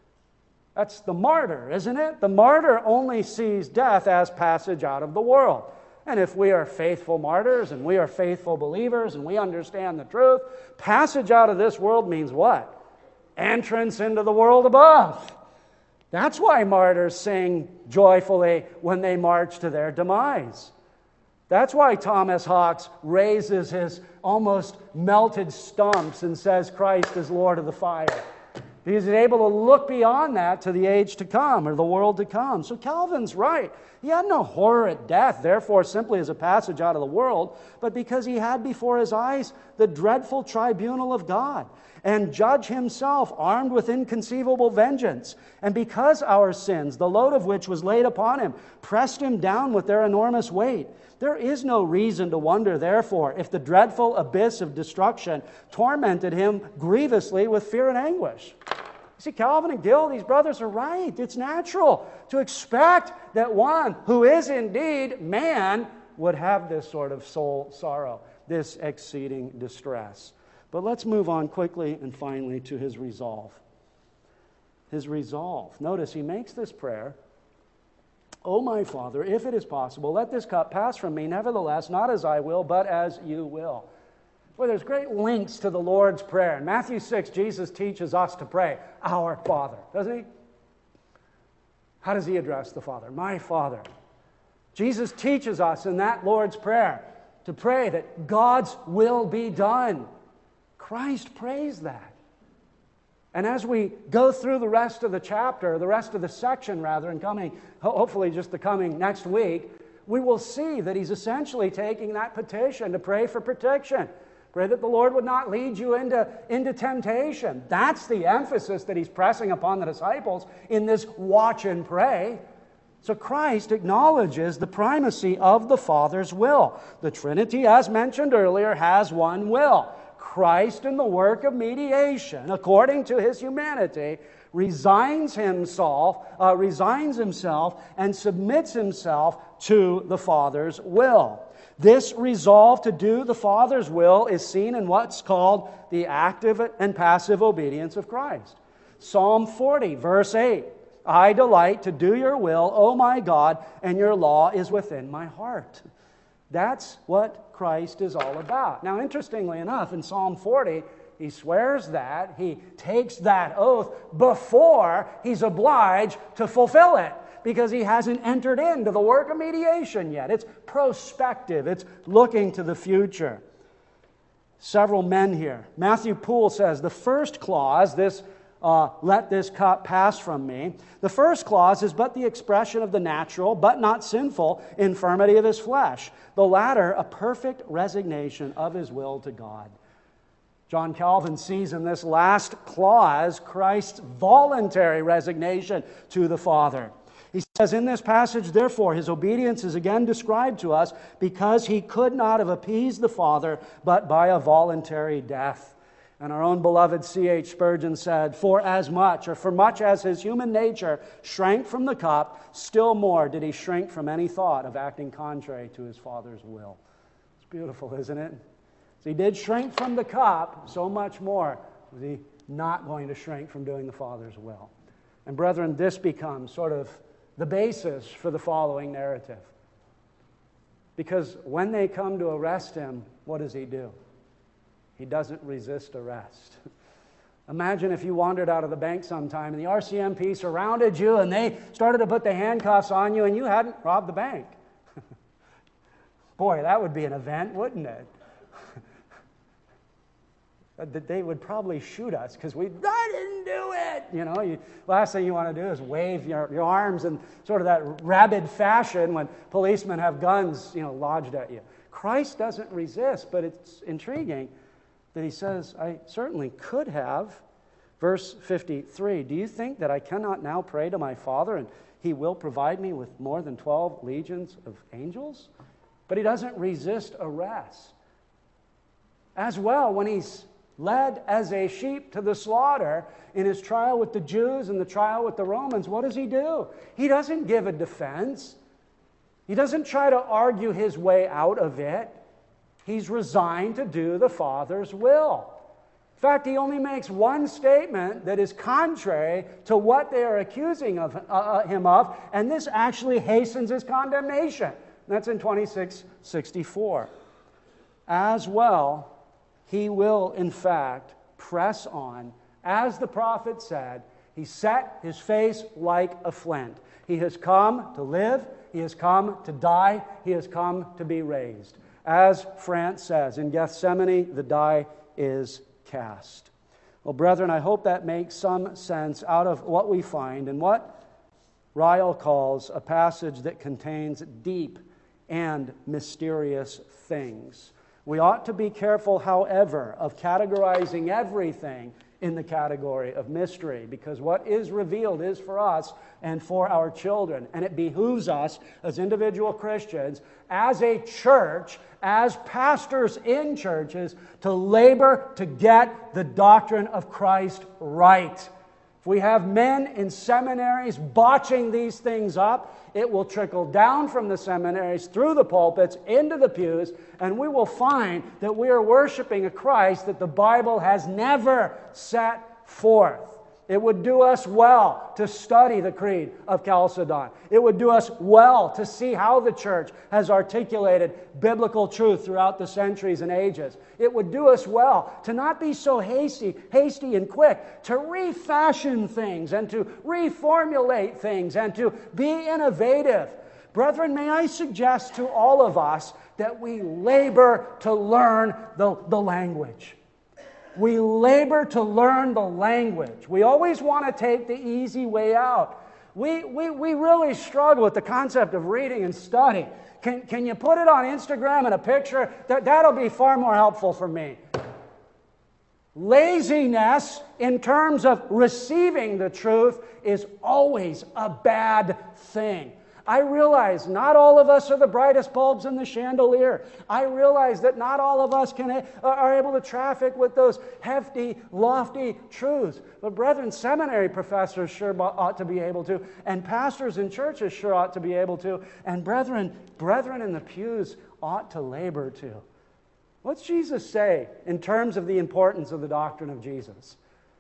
That's the martyr, isn't it? The martyr only sees death as passage out of the world. And if we are faithful martyrs and we are faithful believers and we understand the truth, passage out of this world means what? Entrance into the world above. That's why martyrs sing joyfully when they march to their demise. That's why Thomas Hawks raises his almost melted stumps and says Christ is Lord of the fire. Because he's able to look beyond that to the age to come or the world to come. So Calvin's right. He had no horror at death, therefore simply as a passage out of the world, but because he had before his eyes the dreadful tribunal of God and judge himself armed with inconceivable vengeance. And because our sins, the load of which was laid upon him, pressed him down with their enormous weight, there is no reason to wonder, therefore, if the dreadful abyss of destruction tormented him grievously with fear and anguish. You see, Calvin and Gill, these brothers are right. It's natural to expect that one who is indeed man would have this sort of soul sorrow, this exceeding distress. But let's move on quickly and finally to his resolve. His resolve. Notice he makes this prayer, "O my Father, if it is possible, let this cup pass from me. Nevertheless, not as I will, but as you will." Well, there's great links to the Lord's Prayer. In Matthew 6, Jesus teaches us to pray, "Our Father," doesn't He? How does He address the Father? "My Father." Jesus teaches us in that Lord's Prayer to pray that God's will be done. Christ prays that. And as we go through the rest of the chapter, the rest of the section rather, and hopefully just the coming next week, we will see that He's essentially taking that petition to pray for protection. Pray that the Lord would not lead you into temptation. That's the emphasis that He's pressing upon the disciples in this watch and pray. So Christ acknowledges the primacy of the Father's will. The Trinity, as mentioned earlier, has one will. Christ, in the work of mediation, according to His humanity, resigns himself and submits Himself to the Father's will. This resolve to do the Father's will is seen in what's called the active and passive obedience of Christ. Psalm 40, verse 8, "I delight to do your will, O my God, and your law is within my heart." That's what Christ is all about. Now, interestingly enough, in Psalm 40, he swears that, he takes that oath before he's obliged to fulfill it, because he hasn't entered into the work of mediation yet. It's prospective. It's looking to the future. Several men here. Matthew Poole says the first clause, let this cup pass from me, the first clause is but the expression of the natural, but not sinful, infirmity of his flesh. The latter, a perfect resignation of his will to God. John Calvin sees in this last clause Christ's voluntary resignation to the Father. He says in this passage, therefore, his obedience is again described to us because he could not have appeased the Father but by a voluntary death. And our own beloved C.H. Spurgeon said, for much as his human nature shrank from the cup, still more did he shrink from any thought of acting contrary to his Father's will. It's beautiful, isn't it? So he did shrink from the cup, so much more was he not going to shrink from doing the Father's will. And brethren, this becomes sort of the basis for the following narrative. Because when they come to arrest him, what does he do? He doesn't resist arrest. Imagine if you wandered out of the bank sometime and the RCMP surrounded you and they started to put the handcuffs on you and you hadn't robbed the bank. Boy, that would be an event, wouldn't it? They would probably shoot us because I didn't do it. You know, last thing you want to do is wave your arms in sort of that rabid fashion when policemen have guns, lodged at you. Christ doesn't resist, but it's intriguing that he says, I certainly could have. Verse 53, do you think that I cannot now pray to my Father and he will provide me with more than 12 legions of angels? But he doesn't resist arrest. As well, when he's led as a sheep to the slaughter in his trial with the Jews and the trial with the Romans, what does he do? He doesn't give a defense. He doesn't try to argue his way out of it. He's resigned to do the Father's will. In fact, he only makes one statement that is contrary to what they are accusing him of, and this actually hastens his condemnation. That's in 26:64. As well, he will, in fact, press on. As the prophet said, he set his face like a flint. He has come to live. He has come to die. He has come to be raised. As France says, in Gethsemane, the die is cast. Well, brethren, I hope that makes some sense out of what we find in what Ryle calls a passage that contains deep and mysterious things. We ought to be careful, however, of categorizing everything in the category of mystery, because what is revealed is for us and for our children. And it behooves us as individual Christians, as a church, as pastors in churches, to labor to get the doctrine of Christ right. If we have men in seminaries botching these things up, it will trickle down from the seminaries, through the pulpits, into the pews, and we will find that we are worshiping a Christ that the Bible has never set forth. It would do us well to study the Creed of Chalcedon. It would do us well to see how the church has articulated biblical truth throughout the centuries and ages. It would do us well to not be so hasty and quick, to refashion things and to reformulate things and to be innovative. Brethren, may I suggest to all of us that we labor to learn the language. We labor to learn the language. We always want to take the easy way out. We really struggle with the concept of reading and study. Can you put it on Instagram in a picture? That'll be far more helpful for me. Laziness in terms of receiving the truth is always a bad thing. I realize not all of us are the brightest bulbs in the chandelier. I realize that not all of us are able to traffic with those hefty, lofty truths. But brethren, seminary professors sure ought to be able to, and pastors in churches sure ought to be able to, and brethren in the pews ought to labor to. What's Jesus say in terms of the importance of the doctrine of Jesus?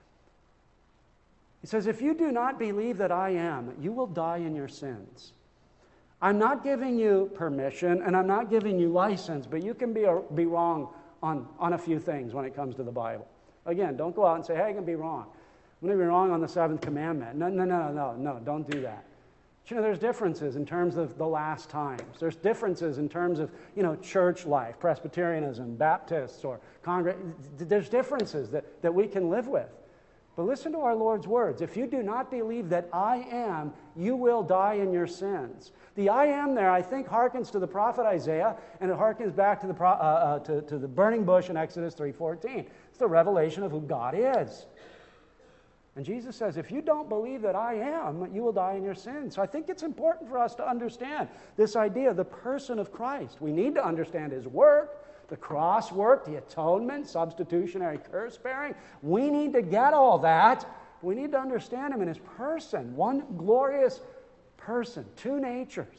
He says, if you do not believe that I am, you will die in your sins. I'm not giving you permission and I'm not giving you license, but you can be wrong on a few things when it comes to the Bible. Again, don't go out and say, hey, I can be wrong. I'm going to be wrong on the seventh commandment. No, don't do that. But, there's differences in terms of the last times. There's differences in terms of, church life, Presbyterianism, Baptists, or there's differences that we can live with. But listen to our Lord's words. If you do not believe that I am, you will die in your sins. The I am there, I think, harkens to the prophet Isaiah, and it harkens back to the burning bush in Exodus 3:14. It's the revelation of who God is. And Jesus says, if you don't believe that I am, you will die in your sins. So I think it's important for us to understand this idea, the person of Christ. We need to understand His work, the cross work, the atonement, substitutionary curse bearing. We need to get all that. We need to understand Him in His person, one glorious person, two natures.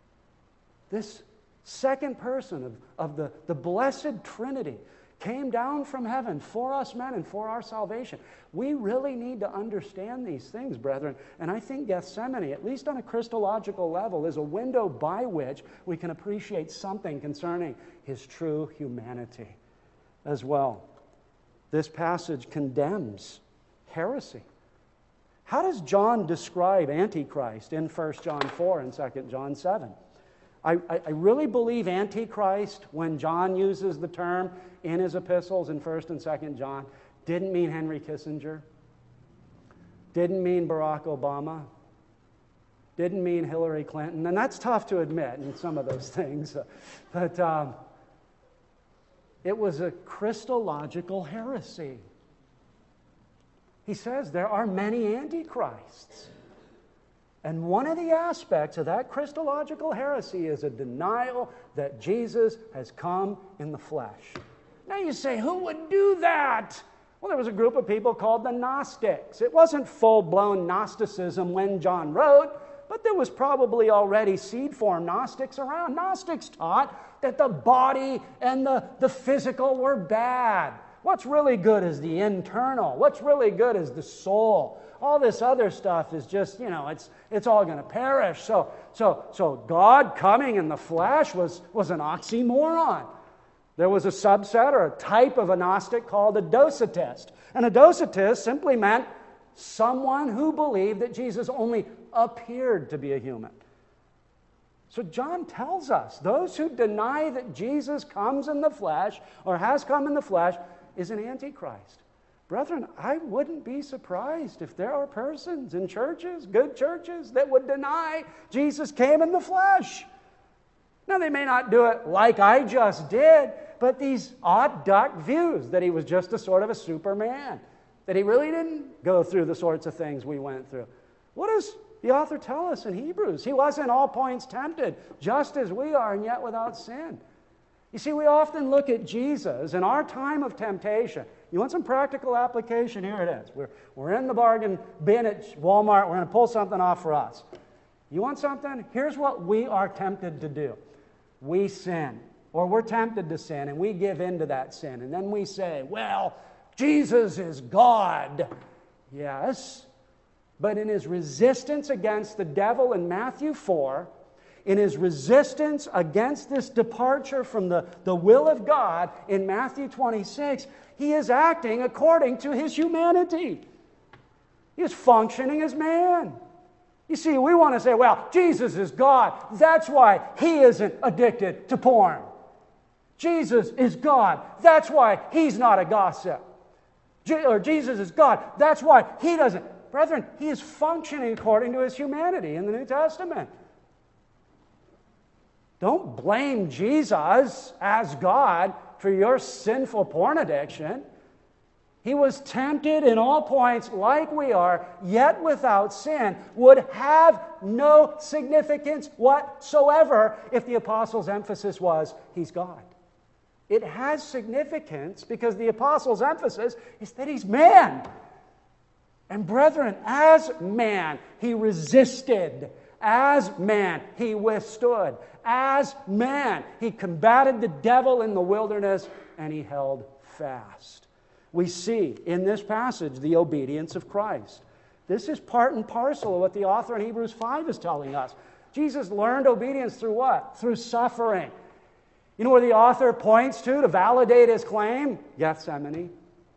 This second person of the blessed Trinity came down from heaven for us men and for our salvation. We really need to understand these things, brethren. And I think Gethsemane, at least on a Christological level, is a window by which we can appreciate something concerning His true humanity as well. This passage condemns heresy. How does John describe Antichrist in 1 John 4 and 2 John 7? I really believe Antichrist, when John uses the term in his epistles in 1 and 2 John, didn't mean Henry Kissinger, didn't mean Barack Obama, didn't mean Hillary Clinton. And that's tough to admit in some of those things. But it was a Christological heresy. He says there are many antichrists. And one of the aspects of that Christological heresy is a denial that Jesus has come in the flesh. Now you say, who would do that? Well, there was a group of people called the Gnostics. It wasn't full-blown Gnosticism when John wrote, but there was probably already seed-form Gnostics around. Gnostics taught that the body and the physical were bad. What's really good is the internal. What's really good is the soul. All this other stuff is just, it's all going to perish. So God coming in the flesh was an oxymoron. There was a subset or a type of a Gnostic called a Docetist. And a Docetist simply meant someone who believed that Jesus only appeared to be a human. So John tells us those who deny that Jesus comes in the flesh or has come in the flesh is an antichrist. Brethren, I wouldn't be surprised if there are persons in churches, good churches, that would deny Jesus came in the flesh. Now, they may not do it like I just did, but these odd duck views that He was just a sort of a Superman, that He really didn't go through the sorts of things we went through. What does the author tell us in Hebrews? He was in all points tempted, just as we are, and yet without sin. You see, we often look at Jesus in our time of temptation. You want some practical application? Here it is. We're in the bargain bin at Walmart. We're going to pull something off for us. You want something? Here's what we are tempted to do. We sin, or we're tempted to sin, and we give in to that sin. And then we say, well, Jesus is God. Yes, but in His resistance against the devil in Matthew 4, in His resistance against this departure from the will of God in Matthew 26, He is acting according to His humanity. He is functioning as man. You see, we want to say, well, Jesus is God. That's why He isn't addicted to porn. Jesus is God. That's why He's not a gossip. Or Jesus is God. That's why He doesn't. Brethren, He is functioning according to His humanity in the New Testament. Don't blame Jesus as God for your sinful porn addiction. He was tempted in all points like we are, yet without sin, would have no significance whatsoever if the apostles' emphasis was He's God. It has significance because the apostles' emphasis is that He's man. And brethren, as man, He resisted. As man, He withstood. As man, He combated the devil in the wilderness, and He held fast. We see in this passage the obedience of Christ. This is part and parcel of what the author in Hebrews 5 is telling us. Jesus learned obedience through what? Through suffering. You know where the author points to validate his claim? Gethsemane.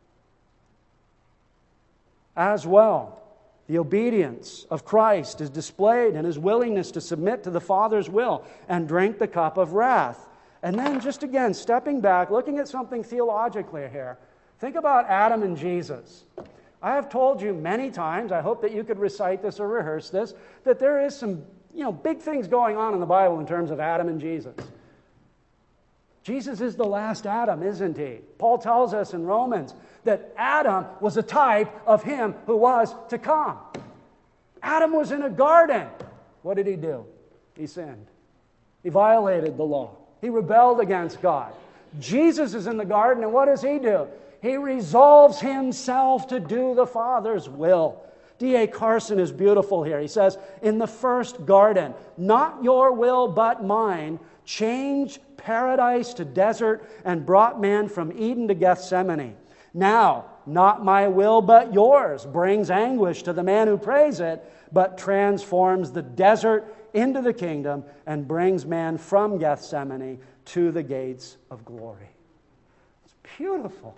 As well, the obedience of Christ is displayed in His willingness to submit to the Father's will and drink the cup of wrath. And then just again, stepping back, looking at something theologically here. Think about Adam and Jesus. I have told you many times, I hope that you could recite this or rehearse this, that there is some big things going on in the Bible in terms of Adam and Jesus. Jesus is the last Adam, isn't he? Paul tells us in Romans that Adam was a type of him who was to come. Adam was in a garden. What did he do? He sinned. He violated the law. He rebelled against God. Jesus is in the garden, and what does he do? He resolves himself to do the Father's will. D.A. Carson is beautiful here. He says, in the first garden, not your will but mine, changed paradise to desert and brought man from Eden to Gethsemane. Now, not my will but yours brings anguish to the man who prays it, but transforms the desert into the kingdom and brings man from Gethsemane to the gates of glory. It's beautiful.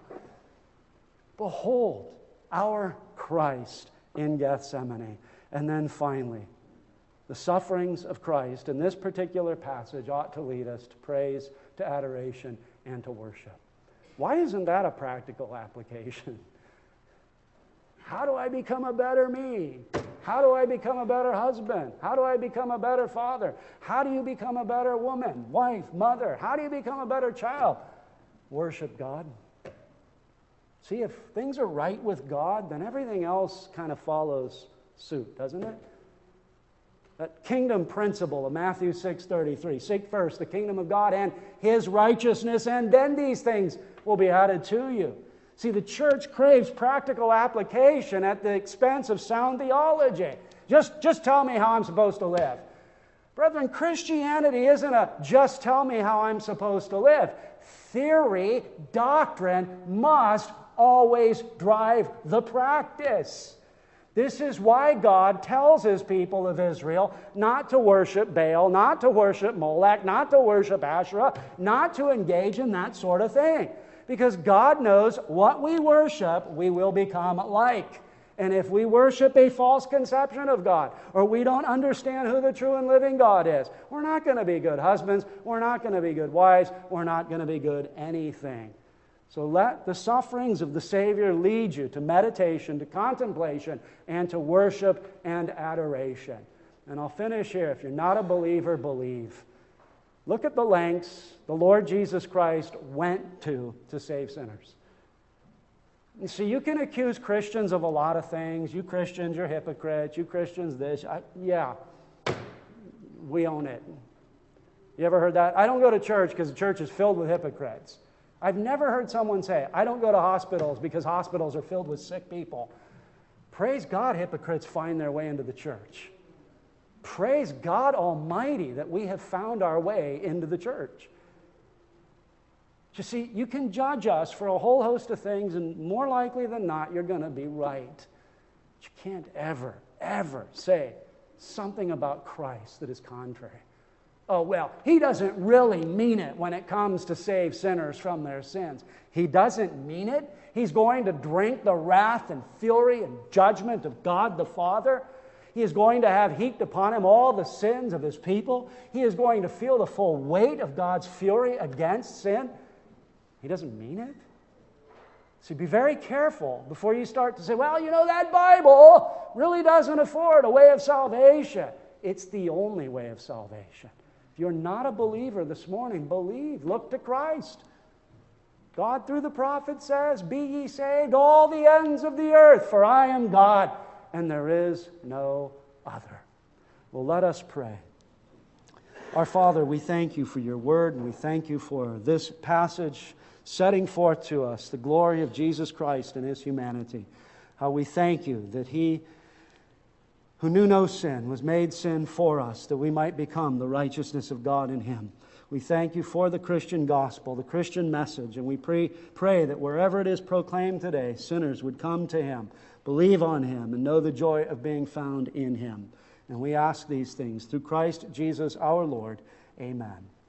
Behold our Christ in Gethsemane. And then finally, the sufferings of Christ in this particular passage ought to lead us to praise, to adoration, and to worship. Why isn't that a practical application? How do I become a better me? How do I become a better husband? How do I become a better father? How do you become a better woman, wife, mother? How do you become a better child? Worship God. See, if things are right with God, then everything else kind of follows suit, doesn't it? That kingdom principle of Matthew 6:33. Seek first the kingdom of God and His righteousness, and then these things will be added to you. See, the church craves practical application at the expense of sound theology. Just tell me how I'm supposed to live. Brethren, Christianity isn't a just tell me how I'm supposed to live. Theory, doctrine must always drive the practice. This is why God tells His people of Israel not to worship Baal, not to worship Molech, not to worship Asherah, not to engage in that sort of thing. Because God knows what we worship, we will become like. And if we worship a false conception of God, or we don't understand who the true and living God is, we're not going to be good husbands, we're not going to be good wives, we're not going to be good anything. So let the sufferings of the Savior lead you to meditation, to contemplation, and to worship and adoration. And I'll finish here. If you're not a believer, believe. Look at the lengths the Lord Jesus Christ went to save sinners. You see, you can accuse Christians of a lot of things. You Christians, you're hypocrites. You Christians, this. Yeah, we own it. You ever heard that? I don't go to church because the church is filled with hypocrites. I've never heard someone say, I don't go to hospitals because hospitals are filled with sick people. Praise God, hypocrites find their way into the church. Praise God Almighty that we have found our way into the church. You see, you can judge us for a whole host of things, and more likely than not, you're going to be right. But you can't ever say something about Christ that is contrary. Oh, well, He doesn't really mean it when it comes to save sinners from their sins. He doesn't mean it. He's going to drink the wrath and fury and judgment of God the Father. He is going to have heaped upon Him all the sins of His people. He is going to feel the full weight of God's fury against sin. He doesn't mean it. So be very careful before you start to say, well, you know, that Bible really doesn't afford a way of salvation. It's the only way of salvation. If you're not a believer this morning, believe. Look to Christ. God through the prophet says, be ye saved all the ends of the earth, for I am God, and there is no other. Well, let us pray. Our Father, we thank You for Your word, and we thank You for this passage setting forth to us the glory of Jesus Christ and His humanity. How we thank You that He who knew no sin was made sin for us, that we might become the righteousness of God in Him. We thank You for the Christian gospel, the Christian message, and we pray that wherever it is proclaimed today, sinners would come to Him, believe on Him, and know the joy of being found in Him. And we ask these things through Christ Jesus our Lord. Amen.